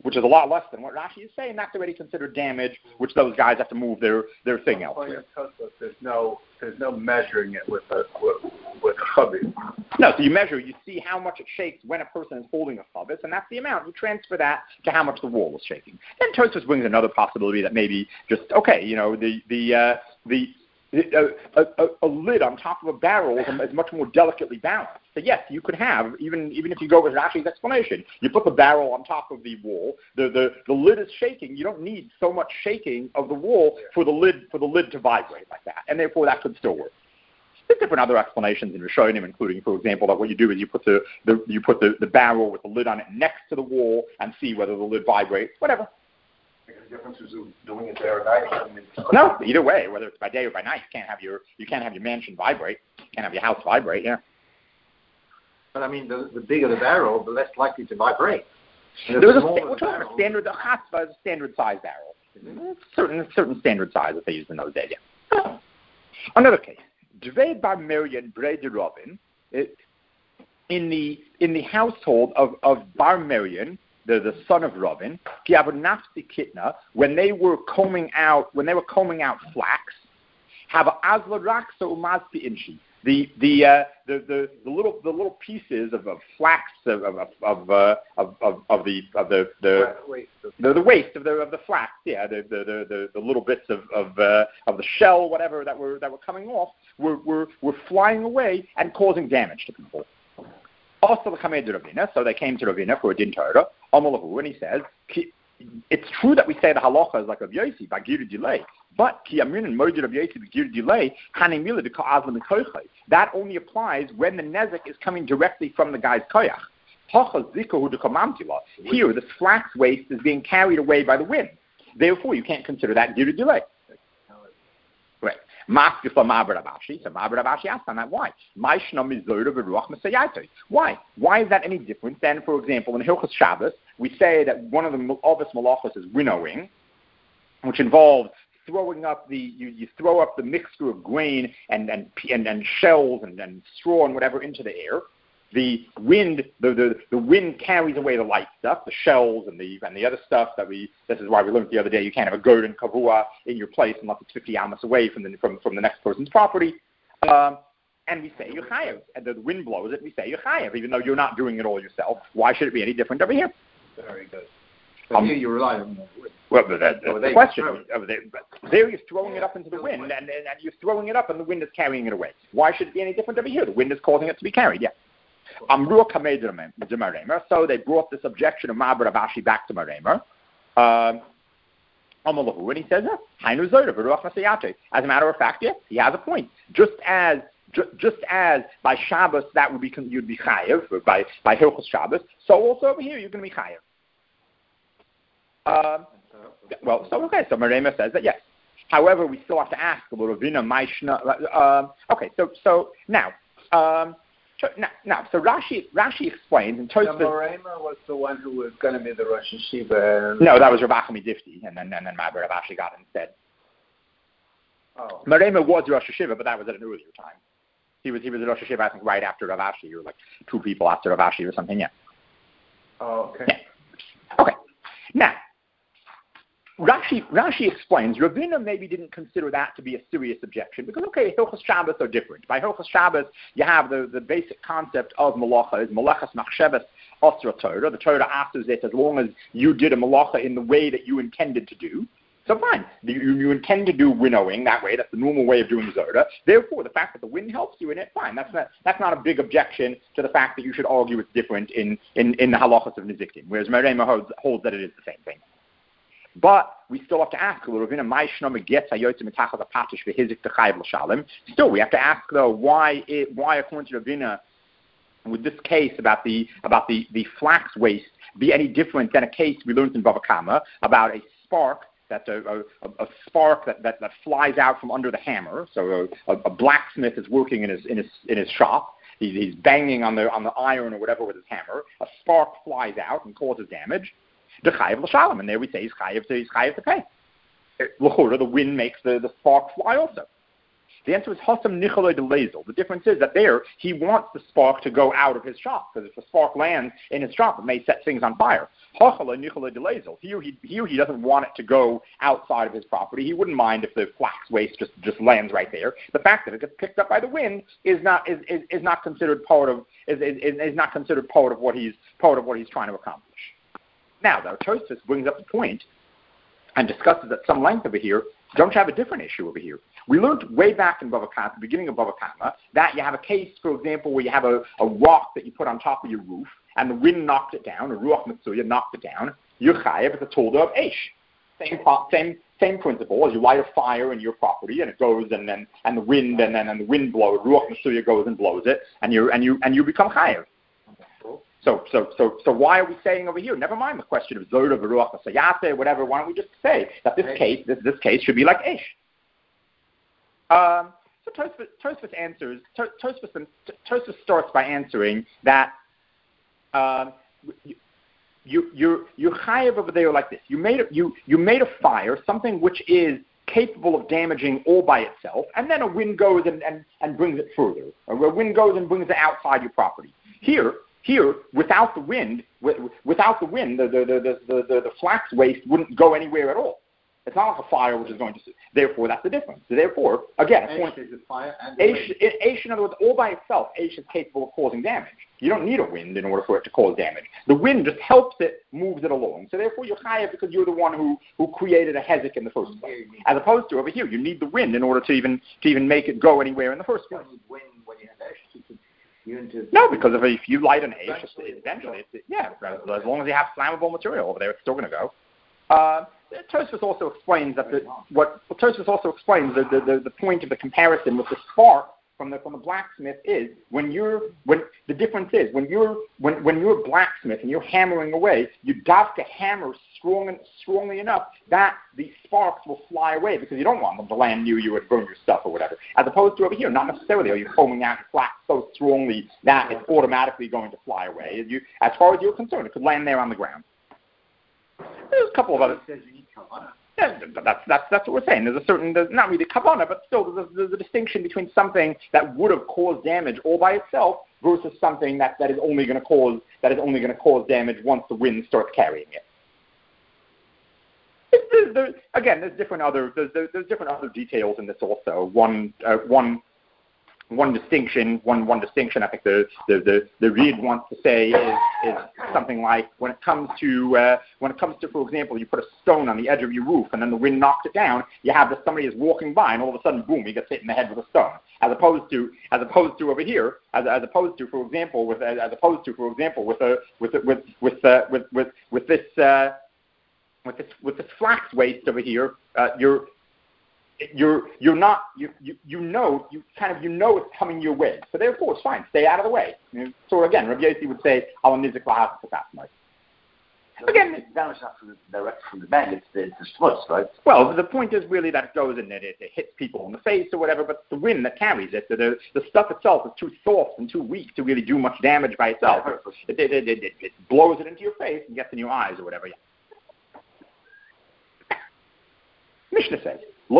which is a lot less than what Rashi is saying. That's already considered damage, which those guys have to move their, their thing elsewhere. There's no there's no measuring it with a with, with a chavis. No, so you measure, you see how much it shakes when a person is holding a chavis, and that's the amount. You transfer that to how much the wall is shaking. Then Tosfos brings another possibility that maybe just okay, you know, the the uh, the A, a, a lid on top of a barrel is, is much more delicately balanced. So yes, you could have, even even if you go with Rashi's explanation, you put the barrel on top of the wall, the, the, the lid is shaking. You don't need so much shaking of the wall for the lid for the lid to vibrate like that, and therefore that could still work. There's different other explanations in Rishonim, including, for example, that what you do is you put the, the you put the, the barrel with the lid on it next to the wall and see whether the lid vibrates, whatever. The difference is doing it there at night. I mean, no, either way, whether it's by day or by night, you can't have your you can't have your mansion vibrate. You can't have your house vibrate. Yeah. But I mean, the, the bigger the barrel, the less likely to vibrate. There was a, we're talking about standard. The chatzva is a standard size barrel. It's certain certain standard size that they used in those days. Yeah. Another case, Dvei bar Miriam Breder Robin, in the in the household of of Bar Miriam, the, the son of Robin, Kitna, when they were combing out when they were combing out flax, have azlarak so umazpi inchi. The the, uh, the the the little the little pieces of, of flax of of of, uh, of of of the of the the, the the waste of the of the flax, yeah, the the the, the little bits of of uh, of the shell, whatever that were that were coming off, were were were flying away and causing damage to people. Also, the Chamed Ravina, so they came to Ravina for a din Torah, Amalahu, and he says, it's true that we say the halacha is like a Yossi, by Gir delay, but Ki Amin and Modir of Yossi, by Gir delay, Hanimila de Ka'azlam Koychay. That only applies when the Nezek is coming directly from the guy's Koyach. Here, the flax waste is being carried away by the wind. Therefore, you can't consider that Gir delay. Right. So Ma'aber Abashi asked on that. Why? Why? Why is that any different than, for example, in Hilchos Shabbos, we say that one of the obvious malachos is winnowing, which involves throwing up the you, you throw up the mixture of grain and and and, and shells and, and straw and whatever into the air. The wind, the, the the wind carries away the light stuff, the shells and the and the other stuff that we. This is why we learned the other day. You can't have a goat and kavua in your place unless it's fifty amas away from the from, from the next person's property. Um, and we say you're chayav. And the wind blows it. We say you're chayav, even though you're not doing it all yourself. Why should it be any different over here? Very good. But um, here you rely on the wind. Well, but that, that's the question. Over there, there you're throwing it up into the wind, and, and, and you're throwing it up, and the wind is carrying it away. Why should it be any different over here? The wind is causing it to be carried. Yeah. So they brought this objection of Ma'aber Abashi back to Maremer. Um, and he says, as a matter of fact, yes, he has a point. Just as ju- just as by Shabbos that would be you'd be chayev, or by by Hilchos Shabbos, so also over here you're going to be chayev. Um, well, so okay, so Maremer says that yes. However, we still have to ask about Ravina Maishna. Um, okay, so so now. Um, So, now, now, so Rashi Rashi explains, and Tosfos. Marema was the one who was going to be the Rosh Hashiva. No, that was Rav Achami Difti, and then and then Ma'aber Abashi got it instead. Oh. Marema was Rosh Hashiva, but that was at an earlier time. He was he was a Rosh Hashiva, I think, right after Rav Ashi, or like two people after Rav Ashi or something. Yeah. Oh, okay. Yeah. Okay. Now, Rashi Rashi explains Ravina maybe didn't consider that to be a serious objection because okay, Hilchos Shabbos are different. By Hilchos Shabbos, you have the, the basic concept of malacha is malachas machshavas osra Torah. The Torah asks it as long as you did a malacha in the way that you intended to do. So fine, you, you intend to do winnowing that way. That's the normal way of doing Zoda. Therefore, the fact that the wind helps you in it, fine. That's not that's not a big objection to the fact that you should argue it's different in in, in the halachas of Nizikin, whereas Merema holds, holds that it is the same thing. But we still have to ask, still we have to ask though why it, why according to Ravina would this case about the about the, the flax waste be any different than a case we learned in Bava Kama about a spark that a, a, a spark that, that, that flies out from under the hammer. So a, a blacksmith is working in his in his in his shop. He's, he's banging on the on the iron or whatever with his hammer. A spark flies out and causes damage. The chayav l'shalom, and there we say he's chayav to he's chayav to pay. The wind makes the, the spark fly also. The answer is Hasam Nicholai de Lazel. The difference is that there, he wants the spark to go out of his shop, because if the spark lands in his shop, it may set things on fire. Hachalai Nicholai de Lazel. Here he, here he doesn't want it to go outside of his property. He wouldn't mind if the flax waste just, just lands right there. The fact that it gets picked up by the wind is not is, is, is not considered part of is, is, is not considered part of what he's part of what he's trying to accomplish. Now, though, Tosfos brings up the point and discusses at some length over here. Don't you have a different issue over here? We learned way back in Bava Kama, the beginning of Bava Kama, that you have a case, for example, where you have a, a rock that you put on top of your roof, and the wind knocked it down, or Ruach Mitsuya knocked it down. You're chayav as a tolda of Eish. Same, same, same principle as you light a fire in your property, and it goes, and then and the wind, and then and the wind blows. Ruach Mitsuya goes and blows it, and you and you and you become chayav. So, so, so, so, why are we saying over here? Never mind the question of Zoda, Veruach, Sayate, whatever. Why don't we just say that this case, this, this case should be like Eish? Um, so Tosfos, Tosfos answers. Tosfos, Tosfos starts by answering that um, you, you, you're you're chayav over there like this. You made a, you you made a fire, something which is capable of damaging all by itself, and then a wind goes and, and, and brings it further. A wind goes and brings it outside your property. Here. Here, without the wind, without the wind, the, the, the, the, the, the flax waste wouldn't go anywhere at all. It's not like a fire which is going to. Therefore, that's the difference. So therefore, again, a point. Is a fire and Aish, Aish, in other words, all by itself, Aish is capable of causing damage. You don't need a wind in order for it to cause damage. The wind just helps it, moves it along. So therefore, you're chayav because you're the one who, who created a hezek in the first place. As opposed to over here, you need the wind in order to even to even make it go anywhere in the first place. Wind when you have Aish. No, because if, if you light an Aish, eventually, it's, yeah, as, as long as you have flammable material over there, it's still going to go. Uh, Tosfos also explains that the, what well, Tosfos also explains the, the, the, the point of the comparison with the spark from the from the blacksmith is when you're when the difference is when you're when, when you're a blacksmith and you're hammering away, you have to hammer strong and strongly enough that the sparks will fly away because you don't want them to land near you and burn your stuff or whatever. As opposed to over here, not necessarily are you foaming out your flax so strongly that it's automatically going to fly away. You, as far as you're concerned, it could land there on the ground. There's a couple of other. Yeah, that's, that's, that's what we're saying. There's a certain, there's not really kavanah, but still there's a, there's a distinction between something that would have caused damage all by itself versus something that, that is only going to cause that is only going to cause damage once the wind starts carrying it. There's, there's, again, there's different other there's, there's different other details in this also. One uh, one. One distinction, one one distinction. I think the the the, the Reed wants to say is, is something like when it comes to uh, when it comes to, for example, you put a stone on the edge of your roof and then the wind knocks it down. You have that somebody is walking by and all of a sudden, boom, he gets hit in the head with a stone. As opposed to as opposed to over here, as as opposed to, for example, with as, as opposed to, for example, with a with a, with with uh, with with with this uh, with this with this flax waste over here, uh, you're. You're you're not you, you you know you kind of you know it's coming your way, so therefore it's fine. Stay out of the way. You know, so again, Rabbi Yossi would say, "Al nizik lahas k'tasmai." Again, it's damage not from the, direct from the bang. It's the, it's the schmutz, right? Well, the point is really that it goes and it, it, it hits people in the face or whatever, but it's the wind that carries it. The, the the stuff itself is too soft and too weak to really do much damage by itself. It it, it, it, it blows it into your face and gets in your eyes or whatever. Yeah. Mishnah says. A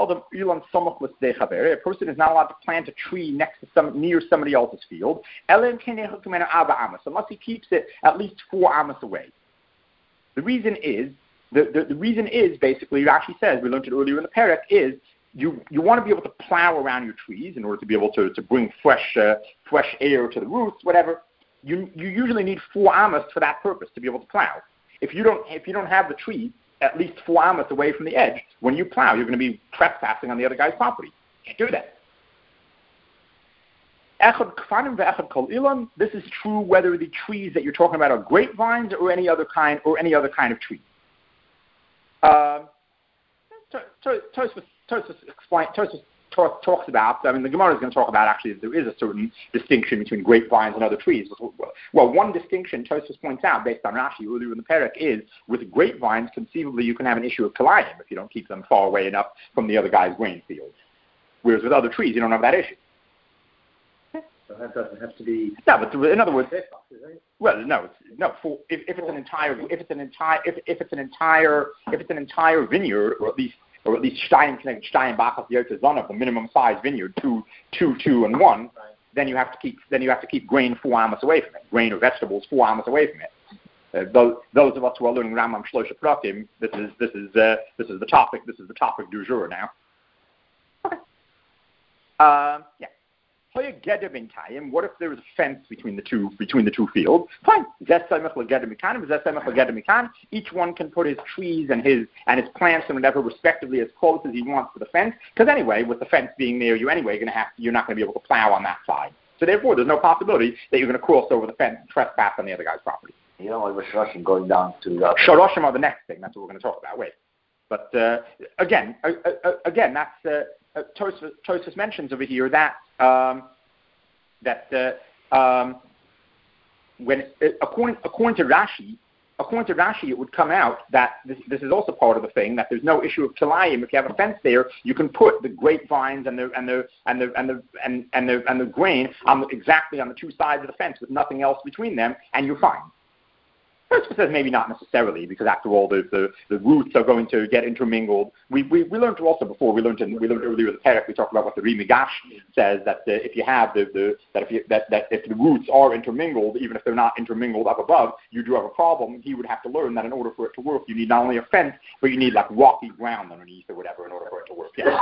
person is not allowed to plant a tree next to some near somebody else's field, unless he keeps it at least four amas away. The reason is the, the, the reason is basically, Rashi says, we learned it earlier in the parak, is you, you want to be able to plow around your trees in order to be able to, to bring fresh uh, fresh air to the roots, whatever. You you usually need four amas for that purpose to be able to plow. If you don't if you don't have the tree at least four amas away from the edge, when you plow, you're going to be trespassing on the other guy's property. You can't do that. This is true whether the trees that you're talking about are grapevines or any other kind or any other kind of tree. Um, Tosfos talks about, I mean, the Gemara is going to talk about actually that there is a certain distinction between grapevines and other trees. Well, one distinction Tosfos points out based on Rashi earlier in the parak is with grapevines, conceivably you can have an issue of kalayim if you don't keep them far away enough from the other guy's grain field. Whereas with other trees, you don't have that issue. So that doesn't have to be. No, but in other words, well, no, it's, no. For, if, if it's an entire, if it's an entire, if, if it's an entire, if it's an entire vineyard, or at least or at least Stein Stein Bachas Yotze Zonov, the minimum size vineyard, two, two, two, and one, right. then you have to keep then you have to keep grain four amos away from it, grain or vegetables four amos away from it. Uh, those, those of us who are learning Rambam Shlosha Pratim, this is this is uh, this is the topic. This is the topic du jour now. Okay. Um, yeah. What if there is a fence between the two between the two fields? Fine. Each one can put his trees and his and his plants and whatever respectively as close as he wants to the fence. Because anyway, with the fence being near you anyway, you're gonna have you're not going to be able to plow on that side. So therefore, there's no possibility that you're going to cross over the fence and trespass on the other guy's property. You know, like Shoroshim going down to uh, Shoroshim are the next thing. That's what we're going to talk about. Wait, but uh, again, uh, uh, again, that's uh, uh, Tosfos, Tosfos mentions over here that um, that uh, um, when uh, according according to Rashi, according to Rashi, it would come out that this, this is also part of the thing that there's no issue of kilayim. If you have a fence there, you can put the grapevines and the and the and the and the and, and the and the grain on the, exactly on the two sides of the fence with nothing else between them, and you're fine. Tosfos says maybe not necessarily, because after all, the, the, the roots are going to get intermingled. We we, we learned also before. We learned in, we learned earlier in the Perek. We talked about what the Rimigash says, that uh, if you have the, the that if you, that that if the roots are intermingled, even if they're not intermingled up above, you do have a problem. He would have to learn that in order for it to work, you need not only a fence, but you need like rocky ground underneath or whatever in order for it to work. Yeah.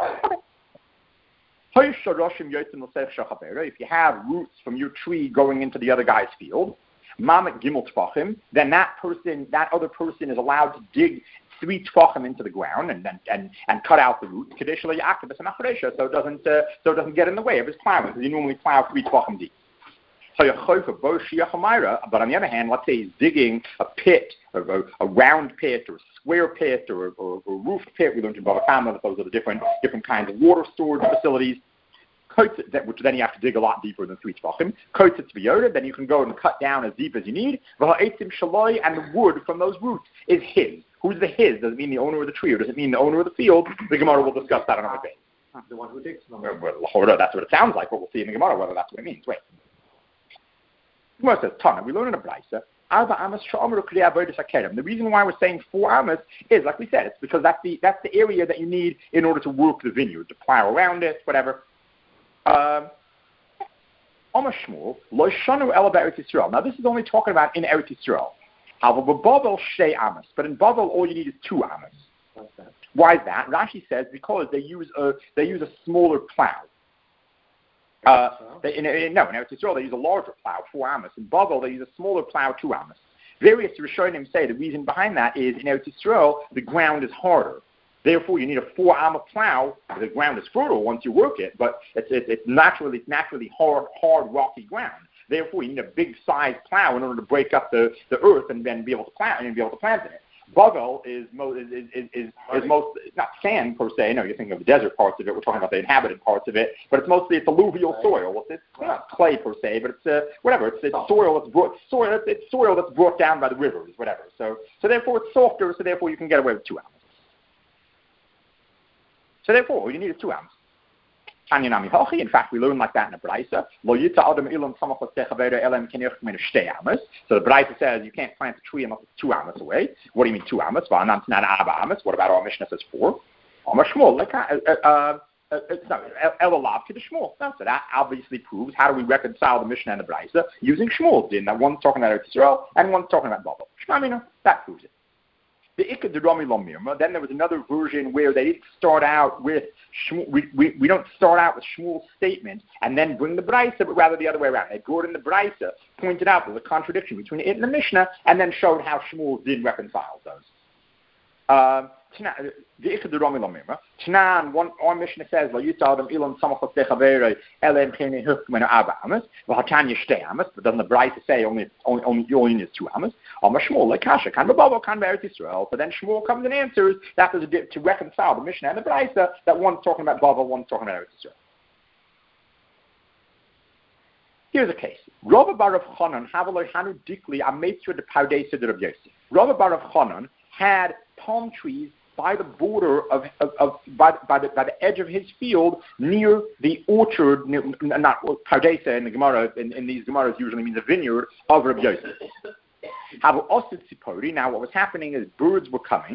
If you have roots from your tree going into the other guy's field, Mamet Gimel Tfachim, then that person, that other person is allowed to dig three Tfachim into the ground and and, and, and cut out the roots, so it doesn't uh, so it doesn't get in the way of his plowing, because you normally plow three Tfachim deep. So but on the other hand, let's say he's digging a pit, a, a, a round pit, or a square pit, or, or, or a roofed pit. We learned in Bava Kama that those are the different different kinds of water storage facilities. Which then you have to dig a lot deeper than three tvachim. Kotzit v'yoda, then you can go and cut down as deep as you need. V'ha'etzim shaloi, and the wood from those roots is his. Who's the his? Does it mean the owner of the tree, or does it mean the owner of the field? The Gemara will discuss that on another day. The one who digs them. Well, that's what it sounds like, but we'll see in the Gemara whether that's what it means. Wait. Gemara says, Tana, we learn in a Braisa, Arba Amos Sha'amru Kriya Avodas HaKerem. The reason why we're saying four Amos is, like we said, it's because that's the that's the area that you need in order to work the vineyard, to plow around it, whatever. Um, now this is only talking about in Eretz Yisrael. But in Bavel, all you need is two amos. Why is that? Rashi says because they use a they use a smaller plow. Uh, they, in, in, no, in Eretz Yisrael they use a larger plow, four amos. In Bavel they use a smaller plow, two amos. Various Rishonim say the reason behind that is in Eretz Yisrael the ground is harder. Therefore, you need a four-amma plow. The ground is fertile once you work it, but it's, it's, it's naturally it's naturally hard, hard, rocky ground. Therefore, you need a big-sized plow in order to break up the, the earth and then be able to plant and be able to plant in it. Bavel is most is is, is, is most it's not sand per se. No, you're thinking of the desert parts of it. We're talking about the inhabited parts of it, but it's mostly it's alluvial soil. It's, it's not clay per se, but it's uh, whatever. It's, it's soil that's brought soil. It's, it's soil that's brought down by the rivers, whatever. So so therefore, it's softer. So therefore, you can get away with two ounces. So therefore, all you need is two amos. In fact, we learn like that in the Braisa. So the Braisa says you can't plant a tree unless it's two amos away. What do you mean two amos? What about our Mishnah says four? It's not Elalav to the Shmuel. No, so that obviously proves how do we reconcile the Mishnah and the Braisa using Shmuel's din. That one's talking about Israel and one's talking about Babel. Shmamina, that proves it. The Ikad the Rami Lomirma. Then there was another version where they didn't start out with Shmuel. We, we, we don't start out with Shmuel's statement and then bring the Braisa, but rather the other way around. They brought in the Braisa, pointed out there was a contradiction between it and the Mishnah, and then showed how Shmuel did reconcile those. Um, the Ikad the Rami Lomirma. Tanan, one our Mishnah says, "Lo Yitzadam Ilam Samachot Techavere Elem Chene Hukmenu Abba Amos." V'Hatanya Shtei Amos, but doesn't the Braisa say only only only you only need two Amos? Amar Shmuel Lekasha Kan B'Bavo Kan B'Eretz Yisrael. But then Shmuel comes and answers that there's a dip to reconcile the Mishnah and the Braisa that one's talking about Bava, one's talking about Eretz Yisrael. Here's a case. Rabba bar Rav Chanan Havaloi Hanu Dikli Ametzra de Paudesa de Rav Yosef. Rabba bar Rav Chanan had palm trees by the border of, of, of by, by, the, by the edge of his field near the orchard, near, not Pardesa in the Gemara, in, in these Gemaras usually means a vineyard of Rabbi Yosef. Now what was happening is birds were coming,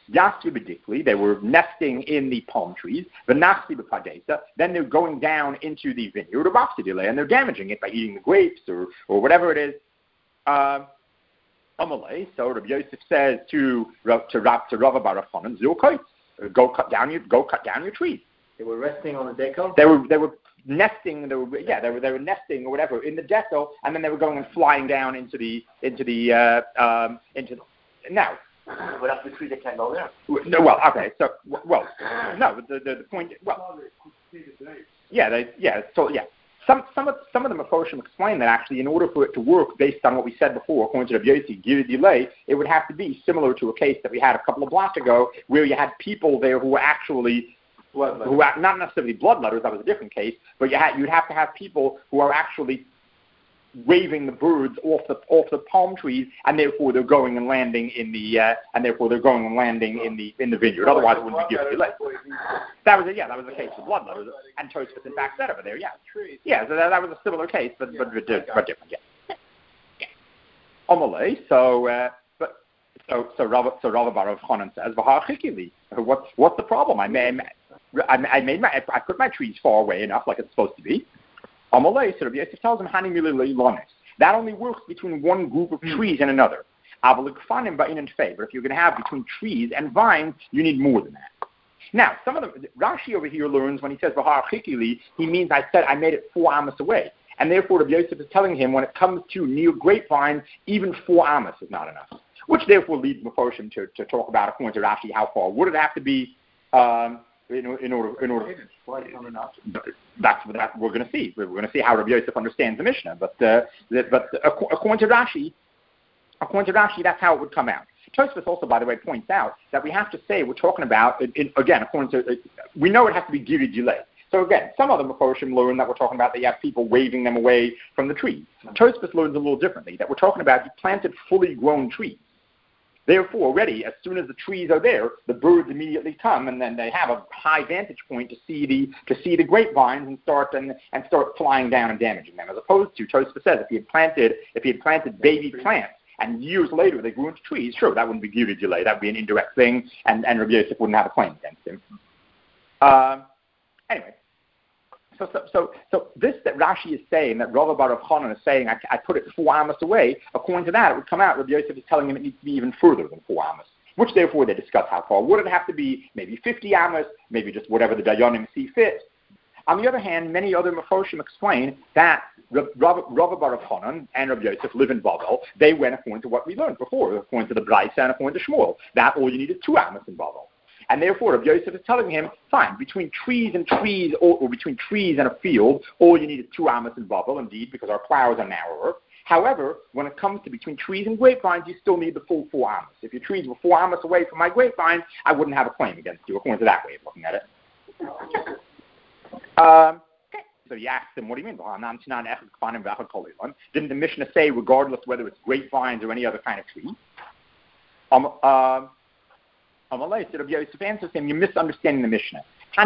Yasri b'dikli, they were nesting in the palm trees. V'nachsi b'padesa, then they're going down into the vineyard of Afsidile, and they're damaging it by eating the grapes or, or whatever it is. Uh, Amalei, so Rabbi Yosef says to to Rav to Rav Bar Chanan, go cut down your go cut down your trees. They were resting on the decal? They were they were nesting. They were yeah they were they were nesting or whatever in the decal, and then they were going and flying down into the into the uh, um, into the, now. But that's the tree that can't go there. No, well, okay, so well, no, the the, the point well, yeah, they, yeah, so yeah. Some some of some of the Mephoshim explain that actually, in order for it to work, based on what we said before, according to the Yossi, give a delay, it would have to be similar to a case that we had a couple of blocks ago, where you had people there who were actually, who were not necessarily bloodletters. That was a different case, but you had you'd have to have people who are actually waving the birds off the off the palm trees, and therefore they're going and landing in the uh, and therefore they're going and landing in the in the vineyard. Otherwise, it wouldn't be given delay. That was a, yeah, that was the case with bloodletters, and Tosfos in fact said over there. Yeah, yeah. So that, that was a similar case, but but but, but different. Yeah. yeah. Amalei. So uh, but so so Rav so Rav Bar Chanan says, "V'ha'achikili." What's what's the problem? I made I, I made my I put my trees far away enough, like it's supposed to be. Amalei, so Rabbi Yosef tells him, that only works between one group of trees and another. But if you're going to have between trees and vines, you need more than that. Now, some of the Rashi over here learns when he says V'har Chikili, he means I said I made it four amos away. And therefore Rabbi Yosef is telling him when it comes to near grapevines, even four amos is not enough. Which therefore leads Mephoshim to, to talk about, according to Rashi, how far would it have to be um, in, in order in order that's what that we're going to see. We're going to see how Rabbi Yosef understands the Mishnah. But uh, but according to Rashi, according to Rashi, that's how it would come out. Tosfos also, by the way, points out that we have to say we're talking about in, again according to uh, we know it has to be giri delay. So again, some other Mephoshim learn that we're talking about that you have people waving them away from the trees. Tosfos learns a little differently, that we're talking about you planted fully grown trees. Therefore, already, as soon as the trees are there, the birds immediately come, and then they have a high vantage point to see the to see the grapevines and start and, and start flying down and damaging them. As opposed to, Tosfos says, if he had planted if he had planted baby plants and years later they grew into trees, sure, that wouldn't be giri delay. That would be an indirect thing, and, and Rabbi Yosef wouldn't have a claim against him. Uh, anyway. So, so, so, so this that Rashi is saying, that Rav Bar Chanan is saying, I, I put it four amos away, according to that, it would come out, Rabbi Yosef is telling him it needs to be even further than four amos, which therefore they discuss how far. Would it have to be maybe fifty amos, maybe just whatever the Dayanim see fit? On the other hand, many other Mephoshim explain that Rav Bar Chanan and Rabbi Yosef live in Bavel. They went according to what we learned before, according to the Braisa and according to Shmuel, that all you need is two amos in Bavel. And therefore, Rabbi Yosef is telling him, fine, between trees and trees, or, or between trees and a field, all you need is two amos in Bavel, indeed, because our plows are narrower. However, when it comes to between trees and grapevines, you still need the full four amos. If your trees were four amos away from my grapevines, I wouldn't have a claim against you, according to that way of looking at it. Um, okay. So you ask him, what do you mean? Didn't the Mishnah say, regardless whether it's grapevines or any other kind of tree? Um, uh, Amalei, so Rabbi Yosef answers him, you're misunderstanding the Mishnah.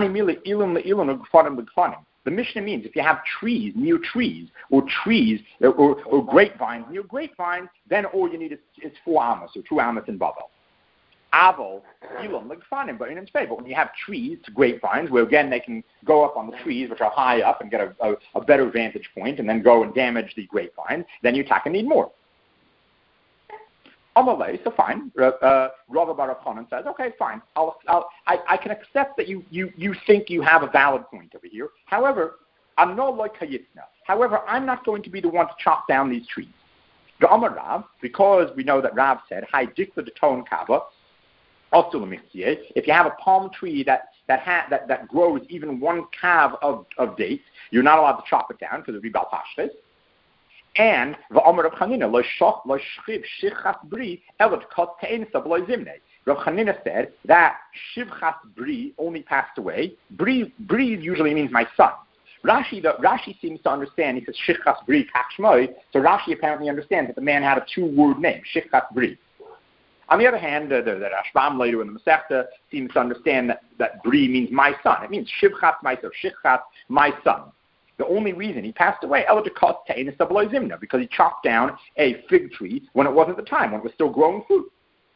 The Mishnah means if you have trees near trees, or trees, or, or, or grapevines near grapevines, then all you need is, is four amos, or two amos in Bavel. Aval, Ilum, Legfanim, but in But when you have trees, grapevines, where again they can go up on the trees, which are high up, and get a, a, a better vantage point, and then go and damage the grapevine, then you tack and need more. Amalei, so fine. Uh, Rav Bar Chanan says, okay, fine. I'll, I'll, I, I can accept that you, you, you think you have a valid point over here. However, I'm no like Hayitna. However, I'm not going to be the one to chop down these trees. The Amar Rav, because we know that Rav said, Hai dikla de ton kava, if you have a palm tree that that, ha- that that grows even one kav of, of dates, you're not allowed to chop it down because it would be bal pashtes. And the Amar Rav Chanina lo shach lo shchiv shichas bri elot kot tein sablo zimne. Rav Chanina said that shivchas bri only passed away. Bri bri usually means my son. Rashi the, Rashi seems to understand. He says shichas bri kachshmoi. So Rashi apparently understands that the man had a two-word name, shichas bri. On the other hand, the, the, the Rashbam later in the Masechta seems to understand that, that bri means my son. It means shivchas my son, shichas my son. The only reason he passed away, because he chopped down a fig tree when it wasn't the time, when it was still growing fruit.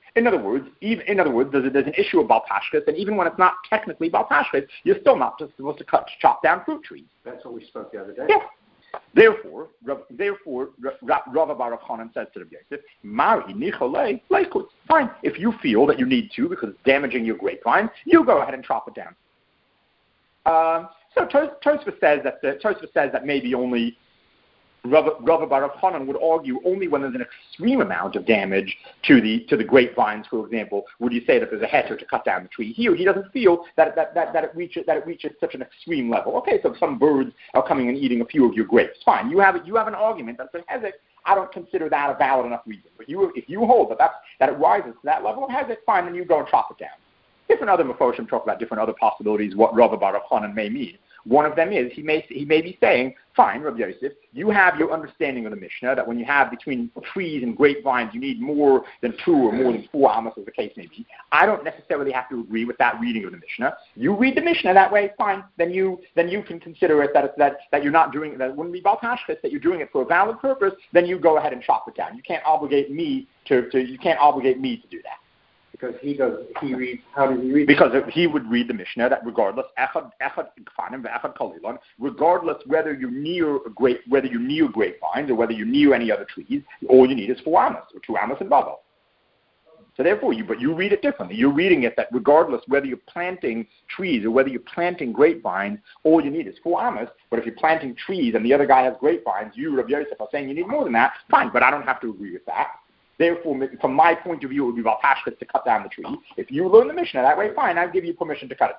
In other words, even, in other words, there's, a, there's an issue of Balpashkis, and even when it's not technically Balpashkis, you're still not just supposed to cut, chop down fruit trees. That's what we spoke the other day. Yeah. Therefore, therefore, Rava Bar Chanan says to Rabbi Yosef, "Mari nicholei leikut." Fine, if you feel that you need to because it's damaging your grapevine, you go ahead and chop it down. Um, so Tosfos says that the Tosfos says that maybe only Rava Bar Chanan would argue only when there's an extreme amount of damage to the to the grapevines, for example, would you say that there's a heter to cut down the tree. Here, he doesn't feel that that, that, that it reaches that it reaches such an extreme level. Okay, so some birds are coming and eating a few of your grapes. Fine, you have you have an argument that says hezek. I don't consider that a valid enough reason. But you, if you hold that that's, that it rises to that level of hezek, fine, then you go and chop it down. Different other Mefoshim talk about different other possibilities what Rava Bar Chanan may mean. One of them is he may he may be saying, fine, Rabbi Yosef, you have your understanding of the Mishnah that when you have between trees and grapevines, you need more than two or more than four amos, as the case may be. I don't necessarily have to agree with that reading of the Mishnah. You read the Mishnah that way, fine. Then you then you can consider it that it's, that that you're not doing it, that it wouldn't be Baltashkis, that you're doing it for a valid purpose. Then you go ahead and chop it down. You can't obligate me to, to you can't obligate me to do that. Because he does, he reads, how does he read? Because he would read the Mishnah that regardless, echad, echad, echad kalilon, regardless whether you're near a grape, whether you're near grapevines or whether you're near any other trees, all you need is four amos or two amos and baba. So therefore, you but you read it differently. You're reading it that regardless whether you're planting trees or whether you're planting grapevines, all you need is four amos. But if you're planting trees and the other guy has grapevines, you, Rabbi Yosef, are saying you need more than that. Fine, but I don't have to agree with that. Therefore, from my point of view, it would be Balpashkis to cut down the tree. If you learn the Mishnah that way, fine, I'll give you permission to cut it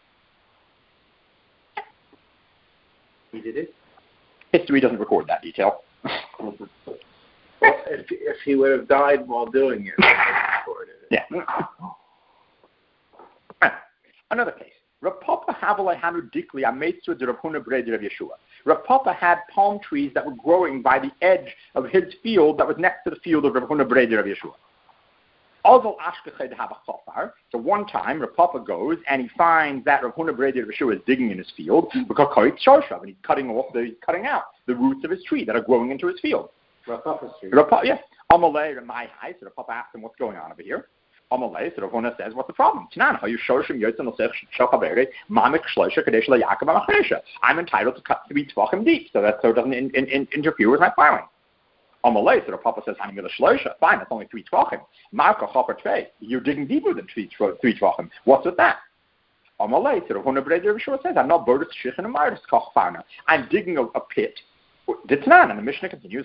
down. He did it? History doesn't record that detail. Well, if, if he would have died while doing it, he would have recorded it. Yeah. Another case. Rav Papa Havalei Hanu Dikli Ametzu de Rav Huna Brei de Rav Yeshua. Rav Papa had palm trees that were growing by the edge of his field that was next to the field of Rav Huna Brei de Rav Yeshua. So one time, Rav Papa goes and he finds that Rav Huna Brei de Rav Yeshua is digging in his field because and he's cutting off the he's cutting out the roots of his tree that are growing into his field. Rav Papa's tree. Rav Papa, yes. Amalei and my high. So Rav Papa asked him what's going on over here. Amalei, so Rav Huna says, what's the problem? I'm entitled to cut three tvachim deep, so that so it doesn't in, in, in, interfere with my plowing. Amalei, so Rav Papa says, fine, that's only three tvachim. You're digging deeper than three, three tvachim. What's with that? Amalei, so Rav Huna Brei de Rav Yeshua says, I'm not burdened shichin and myris kochfana. I'm digging a, a pit. Ditnan, and the Mishnah continues,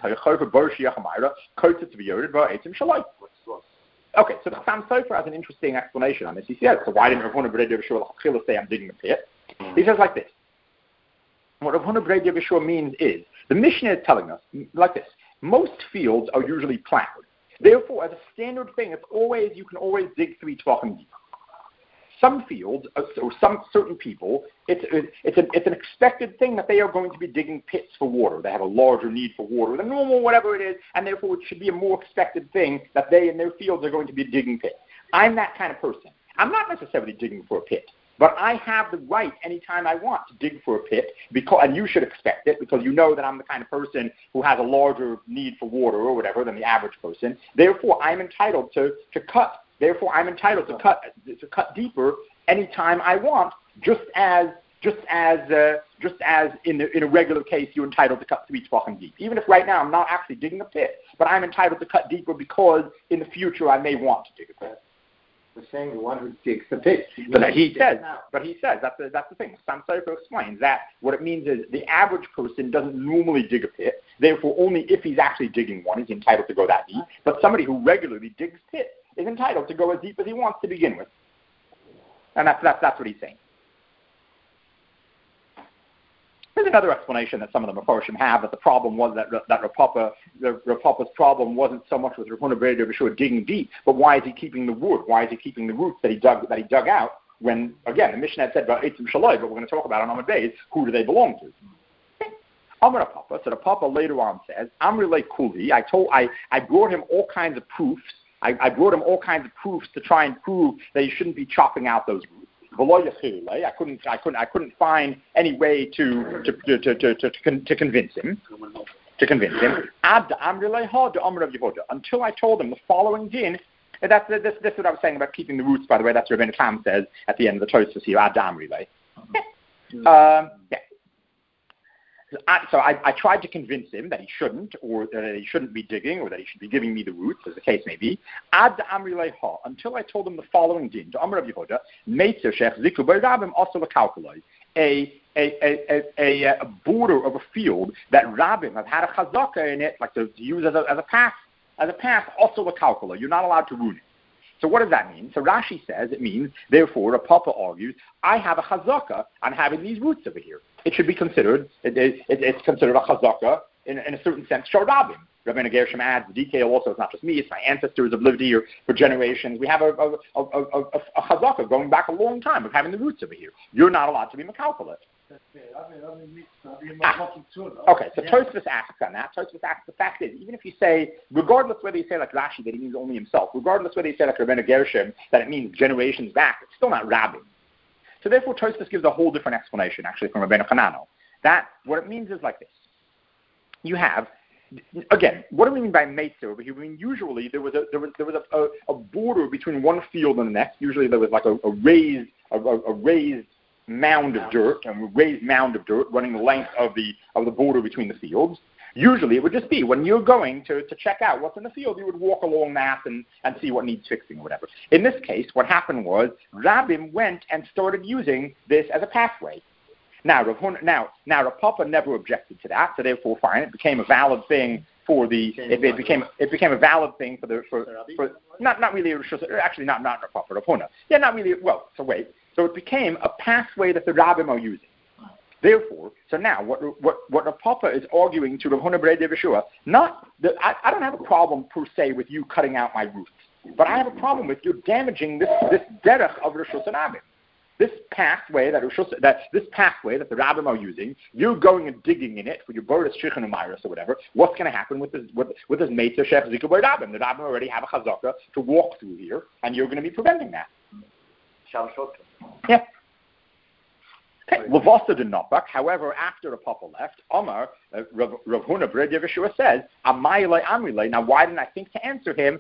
okay, so the Chassam Sofer has an interesting explanation on this. He says, so why didn't Rav Huna Brei de Rav Yeshua say I'm digging a pit? He says like this. What Rav Huna Brei de Rav Yeshua means is, the Mishnah is telling us, like this, most fields are usually plowed. Therefore, as a standard thing, it's always, you can always dig three tvachim deep. Some fields, or some certain people, it's it's an it's an expected thing that they are going to be digging pits for water. They have a larger need for water than normal, whatever it is, and therefore it should be a more expected thing that they in their fields are going to be digging pits. I'm that kind of person. I'm not necessarily digging for a pit, but I have the right anytime I want to dig for a pit, because and you should expect it because you know that I'm the kind of person who has a larger need for water or whatever than the average person. Therefore, I'm entitled to to cut. Therefore, I'm entitled to cut to cut deeper anytime I want, just as just as uh, just as in the, in a regular case you're entitled to cut three tvachim deep. Even if right now I'm not actually digging a pit, but I'm entitled to cut deeper because in the future I may want to dig a pit. We're saying the one who digs the pit. But he says, but he says that's the, that's the thing. Chassam Sofer explains that what it means is the average person doesn't normally dig a pit. Therefore, only if he's actually digging one is he entitled to go that deep. But somebody who regularly digs pits is entitled to go as deep as he wants to begin with. And that's, that's, that's what he's saying. There's another explanation that some of the Mefarshim have, that the problem was that that Rav Papa, the Rav Papa's problem wasn't so much with Rav Huna Brei de Rav Yeshua digging deep, but why is he keeping the wood? Why is he keeping the roots that he dug that he dug out? When again the Mishnah had said about Eitzim Shaloi, but we're going to talk about on Amud Beis, who do they belong to? Amar Papa, so the Papa later on says, Amri Kuli, I told I, I brought him all kinds of proofs. I, I brought him all kinds of proofs to try and prove that he shouldn't be chopping out those roots. I couldn't, I couldn't, I couldn't find any way to to to to, to, to, to convince him. To convince him. Until I told him the following din And that's this, this is what I was saying about keeping the roots. By the way, that's what Rabbeinu Tam says at the end of the Tosfos here. Adam relay. Mm-hmm. Um, yeah. So, I, so I, I tried to convince him that he shouldn't, or that he shouldn't be digging, or that he should be giving me the roots, as the case may be. Ad amri ha, until I told him the following din: to Amar Rav Yehuda, meitzer shech ziku b'rabim also l'kalkuloi. A a, a a a border of a field that rabbim have had a chazaka in it, like to, to use as a as a path as a path, also l'kalkuloi. You're not allowed to ruin it. So what does that mean? So Rashi says it means, therefore, a Papa argues, I have a chazaka on having these roots over here. It should be considered, it, it, it's considered a chazaka in, in a certain sense, sharabim. Rabbeinu Gershom adds the detail also, it's not just me, it's my ancestors have lived here for generations. We have a, a, a, a, a, a chazaka going back a long time of having the roots over here. You're not allowed to be makalkalit. Ah. Okay, so Tosfos asks on that. Tosfos asks, the fact is, even if you say, regardless whether you say like Rashi that he means only himself, regardless whether you say like Rabbeinu Gershom that it means generations back, it's still not rabbim. So therefore, Tosfos gives a whole different explanation, actually, from Rabbeinu Hanano. That what it means is like this: you have, again, what do we mean by meitzer over here? I mean, usually there was a there was there was a, a, a border between one field and the next. Usually there was like a, a raised a, a, a raised mound of dirt, a raised mound of dirt running the length of the of the border between the fields. Usually it would just be when you're going to, to check out what's in the field, you would walk along that and, and see what needs fixing or whatever. In this case, what happened was Rabbim went and started using this as a pathway. Now, Rav Hun, now, now Rav Papa never objected to that, so therefore fine. It became a valid thing for the. It, it became it became a valid thing for the for, for not not really actually not not Rav Papa, Rav Huna. Yeah, not really. Well, so wait. So it became a pathway that the Rabbim are using. Therefore, so now what what what Rav Papa is arguing to Rav Huna B'rei Yeshua, not that I, I don't have a problem per se with you cutting out my roots, but I have a problem with you damaging this this derech of Rosh Hashanah. This pathway that that this pathway that the Rabbim are using, you're going and digging in it for your Boris Shichan Umayras or whatever. What's going to happen with this with, with this Meitzer Shech Zikah Bar Rabbim? The Rabbim already have a chazaka to walk through here, and you're going to be preventing that. Yeah. Okay. Levasa did not back. However, after the Papa left, Omar, uh, Rav, Rav Huna B'rei Yeshua says, Amayilei Amrilei. Now, why didn't I think to answer him?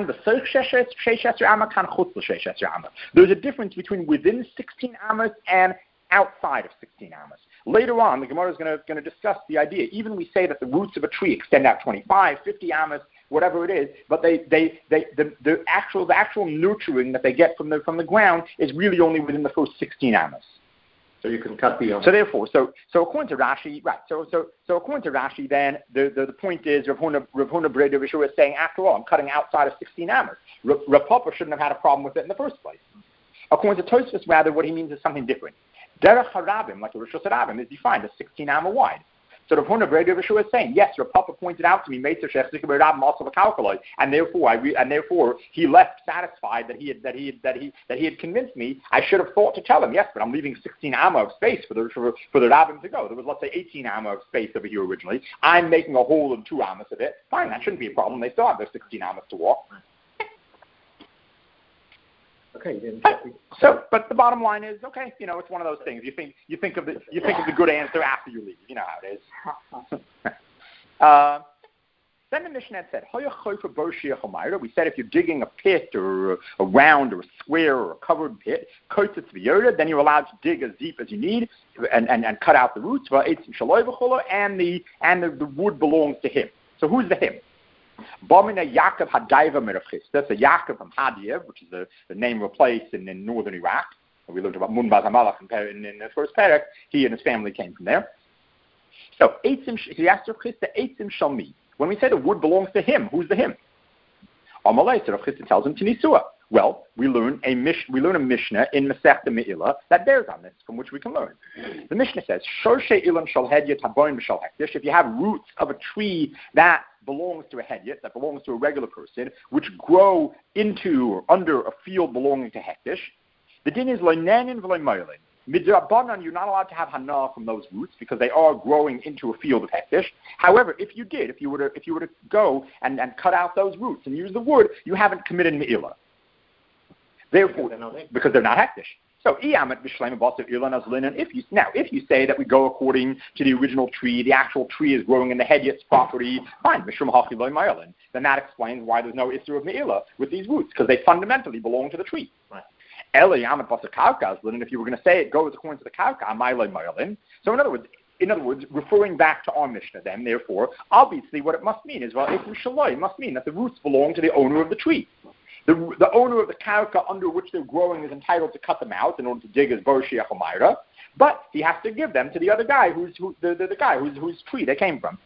There's a difference between within sixteen amas and outside of sixteen amas. Later on, the Gemara is going to discuss the idea. Even we say that the roots of a tree extend out twenty-five, fifty amas, whatever it is, but they, they, they, the, the actual, the actual nurturing that they get from the from the ground is really only within the first sixteen amas. So you can cut the. Um, so therefore, so so according to Rashi, right? So so so according to Rashi, then the, the, the point is Rav Huna Rav Huna B'rei Yeshua is saying, after all, I'm cutting outside of sixteen amas. Rav, Rav Papa shouldn't have had a problem with it in the first place. According to Tosfos, rather, what he means is something different. Derech harabim, like the Rosh Hashanah, is defined as sixteen amma wide. So Rav Huna B'rei Yeshua is saying, yes, Rav Papa pointed out to me, Meitzer Shech Zikah Bar Rabbim also v'kalkaloi, and therefore I re- and therefore he left satisfied that he had that he had, that he that he had convinced me. I should have thought to tell him, yes, but I'm leaving sixteen amma of space for the for, for the Rabbim to go. There was, let's say, eighteen amma of space over here originally. I'm making a hole in two ammas of it. Fine, that shouldn't be a problem. They still have their sixteen ammas to walk. Okay. Then so, but the bottom line is, okay, you know, it's one of those things. You think you think of the you think of the good answer after you leave. You know how it is. uh, then the Mishnah said, we said if you're digging a pit or a round or a square or a covered pit, then you're allowed to dig as deep as you need and, and, and cut out the roots. And the and the, the wood belongs to him. So who's the him? Bomina Yaakov Hadaiva Merachis. That's a Yaakov from Hadiev, which is the, the name of a place in, in northern Iraq. We learned about Munbaz HaMalach in, in the first parak. He and his family came from there. So, Eitzim, he asked Rav Chisda, Eitzim Shalmi. When we say the wood belongs to him, who's the him? Amalei, so Rav Chisda tells him Tinisua. Well, we learn a mish, we learn a Mishnah in Masechta Me'ilah that bears on this, from which we can learn. The Mishnah says, Shorshe Ilan Shal Hedyot Haboim B'Shal Hektish. If you have roots of a tree that belongs to a hedyot, that belongs to a regular person, which grow into or under a field belonging to hektish, the din is loinanin v'loimaylin. Midrabanan, you're not allowed to have hana from those roots because they are growing into a field of hektish. However, if you did, if you were to, if you were to go and, and cut out those roots and use the wood, you haven't committed me'ilah. Therefore, because they're not hektish. So, if you, now, if you say that we go according to the original tree, the actual tree is growing in the Hedyot's property, fine, then that explains why there's no Isser of Me'ilah with these roots, because they fundamentally belong to the tree. Right. If you were going to say it goes according to the Kauka, so in other words, in other words, referring back to our Mishnah then, therefore, obviously what it must mean is, well, Isser Shaloi, it must mean that the roots belong to the owner of the tree. The, the owner of the karka under which they're growing is entitled to cut them out in order to dig his Boshiach Omayra, but he has to give them to the other guy, who's who, the, the, the guy whose whose tree they came from.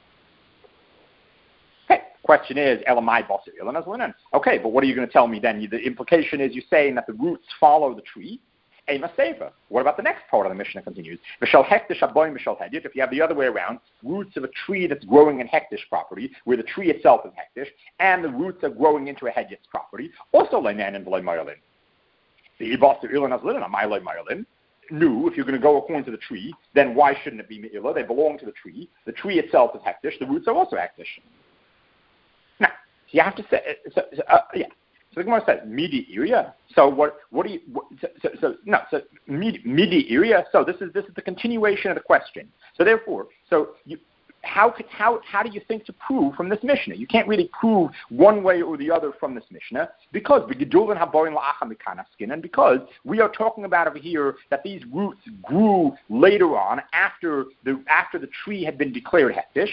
Okay, question is, Elamai Basir Ilan. Okay, but what are you going to tell me then? The implication is you're saying that the roots follow the tree. Ema Seva. What about the next part of the Mishnah continues? If you have the other way around, roots of a tree that's growing in Hektish property, where the tree itself is Hektish, and the roots are growing into a Hedyot's property, also Leinan and V'lei Mayalin. The Ibasir Ilan Azlin and Amai Mayalin. No, if you're going to go according to the tree, then why shouldn't it be Me'ilah? They belong to the tree. The tree itself is Hektish. The roots are also Hektish. Now, you have to say, so, so, uh, yeah. So the Gemara says midi area. So what? What do you? What, so, so, so no. So midi, midi area. So this is this is the continuation of the question. So therefore, so you, how could how how do you think to prove from this Mishnah? You can't really prove one way or the other from this Mishnah because and because we are talking about over here that these roots grew later on after the after the tree had been declared hektish.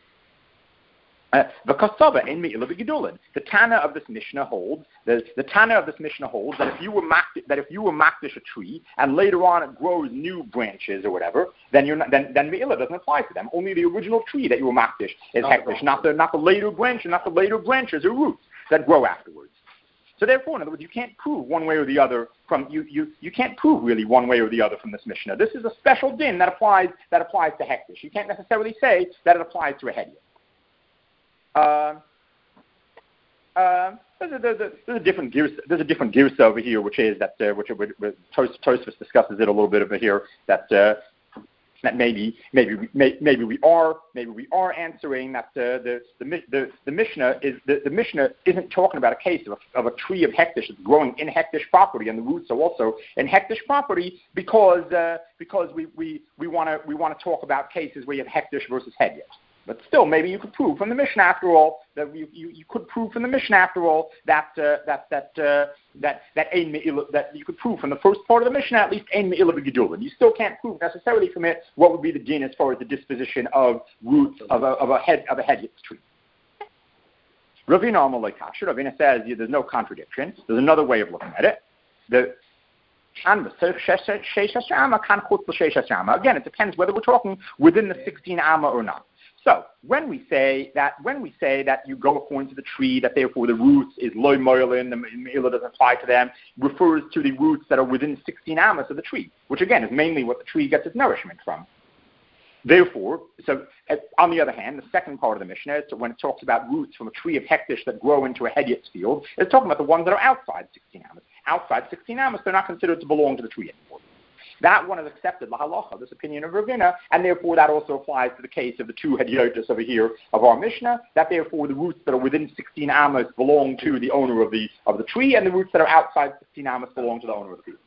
Uh, the kasava in Me'ilah b'gedulin. The Tana of this Mishnah holds the, the Tana of this Mishnah holds that if you were makdish, that if you were makdish a tree and later on it grows new branches or whatever, then you're not, then then Me'ilah doesn't apply to them. Only the original tree that you were makdish is hektish, not the not the later branches, not the later branches or roots that grow afterwards. So therefore, in other words, you can't prove one way or the other from you you you can't prove really one way or the other from this Mishnah. This is a special din that applies that applies to hektish. You can't necessarily say that it applies to a Hedyot. Uh, uh, there's, a, there's, a, there's a different gears. There's a different gears over here, which is that uh, which, which, which Tosfos discusses it a little bit over here. That uh, that maybe maybe may, maybe we are maybe we are answering that uh, the, the the the Mishnah is the, the Mishnah isn't talking about a case of a, of a tree of hektish that's growing in hektish property and the roots are also in hektish property because uh, because we we we want to we want to talk about cases where you have hektish versus Hedyot. But still, maybe you could prove from the Mishnah after all that you, you, you could prove from the Mishnah after all that uh, that that uh, that that ein me'ilah, that you could prove from the first part of the Mishnah at least ein me'ilah b'gedulin. You still can't prove necessarily from it what would be the din as far as the disposition of roots of a of a head of a Hedyot's tree. Ravina Amalei Kasher. Ravina says yeah, there's no contradiction. There's another way of looking at it. The Again, it depends whether we're talking within the sixteen amma or not. So when we say that, when we say that you go according to the tree, that therefore the roots is loy moilin, the me'ilah doesn't apply to them, refers to the roots that are within sixteen amas of the tree, which again is mainly what the tree gets its nourishment from. Therefore, so on the other hand, the second part of the Mishnah, so when it talks about roots from a tree of hektish that grow into a Hedyot's field, it's talking about the ones that are outside sixteen amas. Outside sixteen amas, they're not considered to belong to the tree anymore. That one is accepted, la halacha, this opinion of Ravina, and therefore that also applies to the case of the two Hedyotis over here of our Mishnah, that therefore the roots that are within sixteen amas belong to the owner of the of the tree, and the roots that are outside sixteen amas belong to the owner of the field.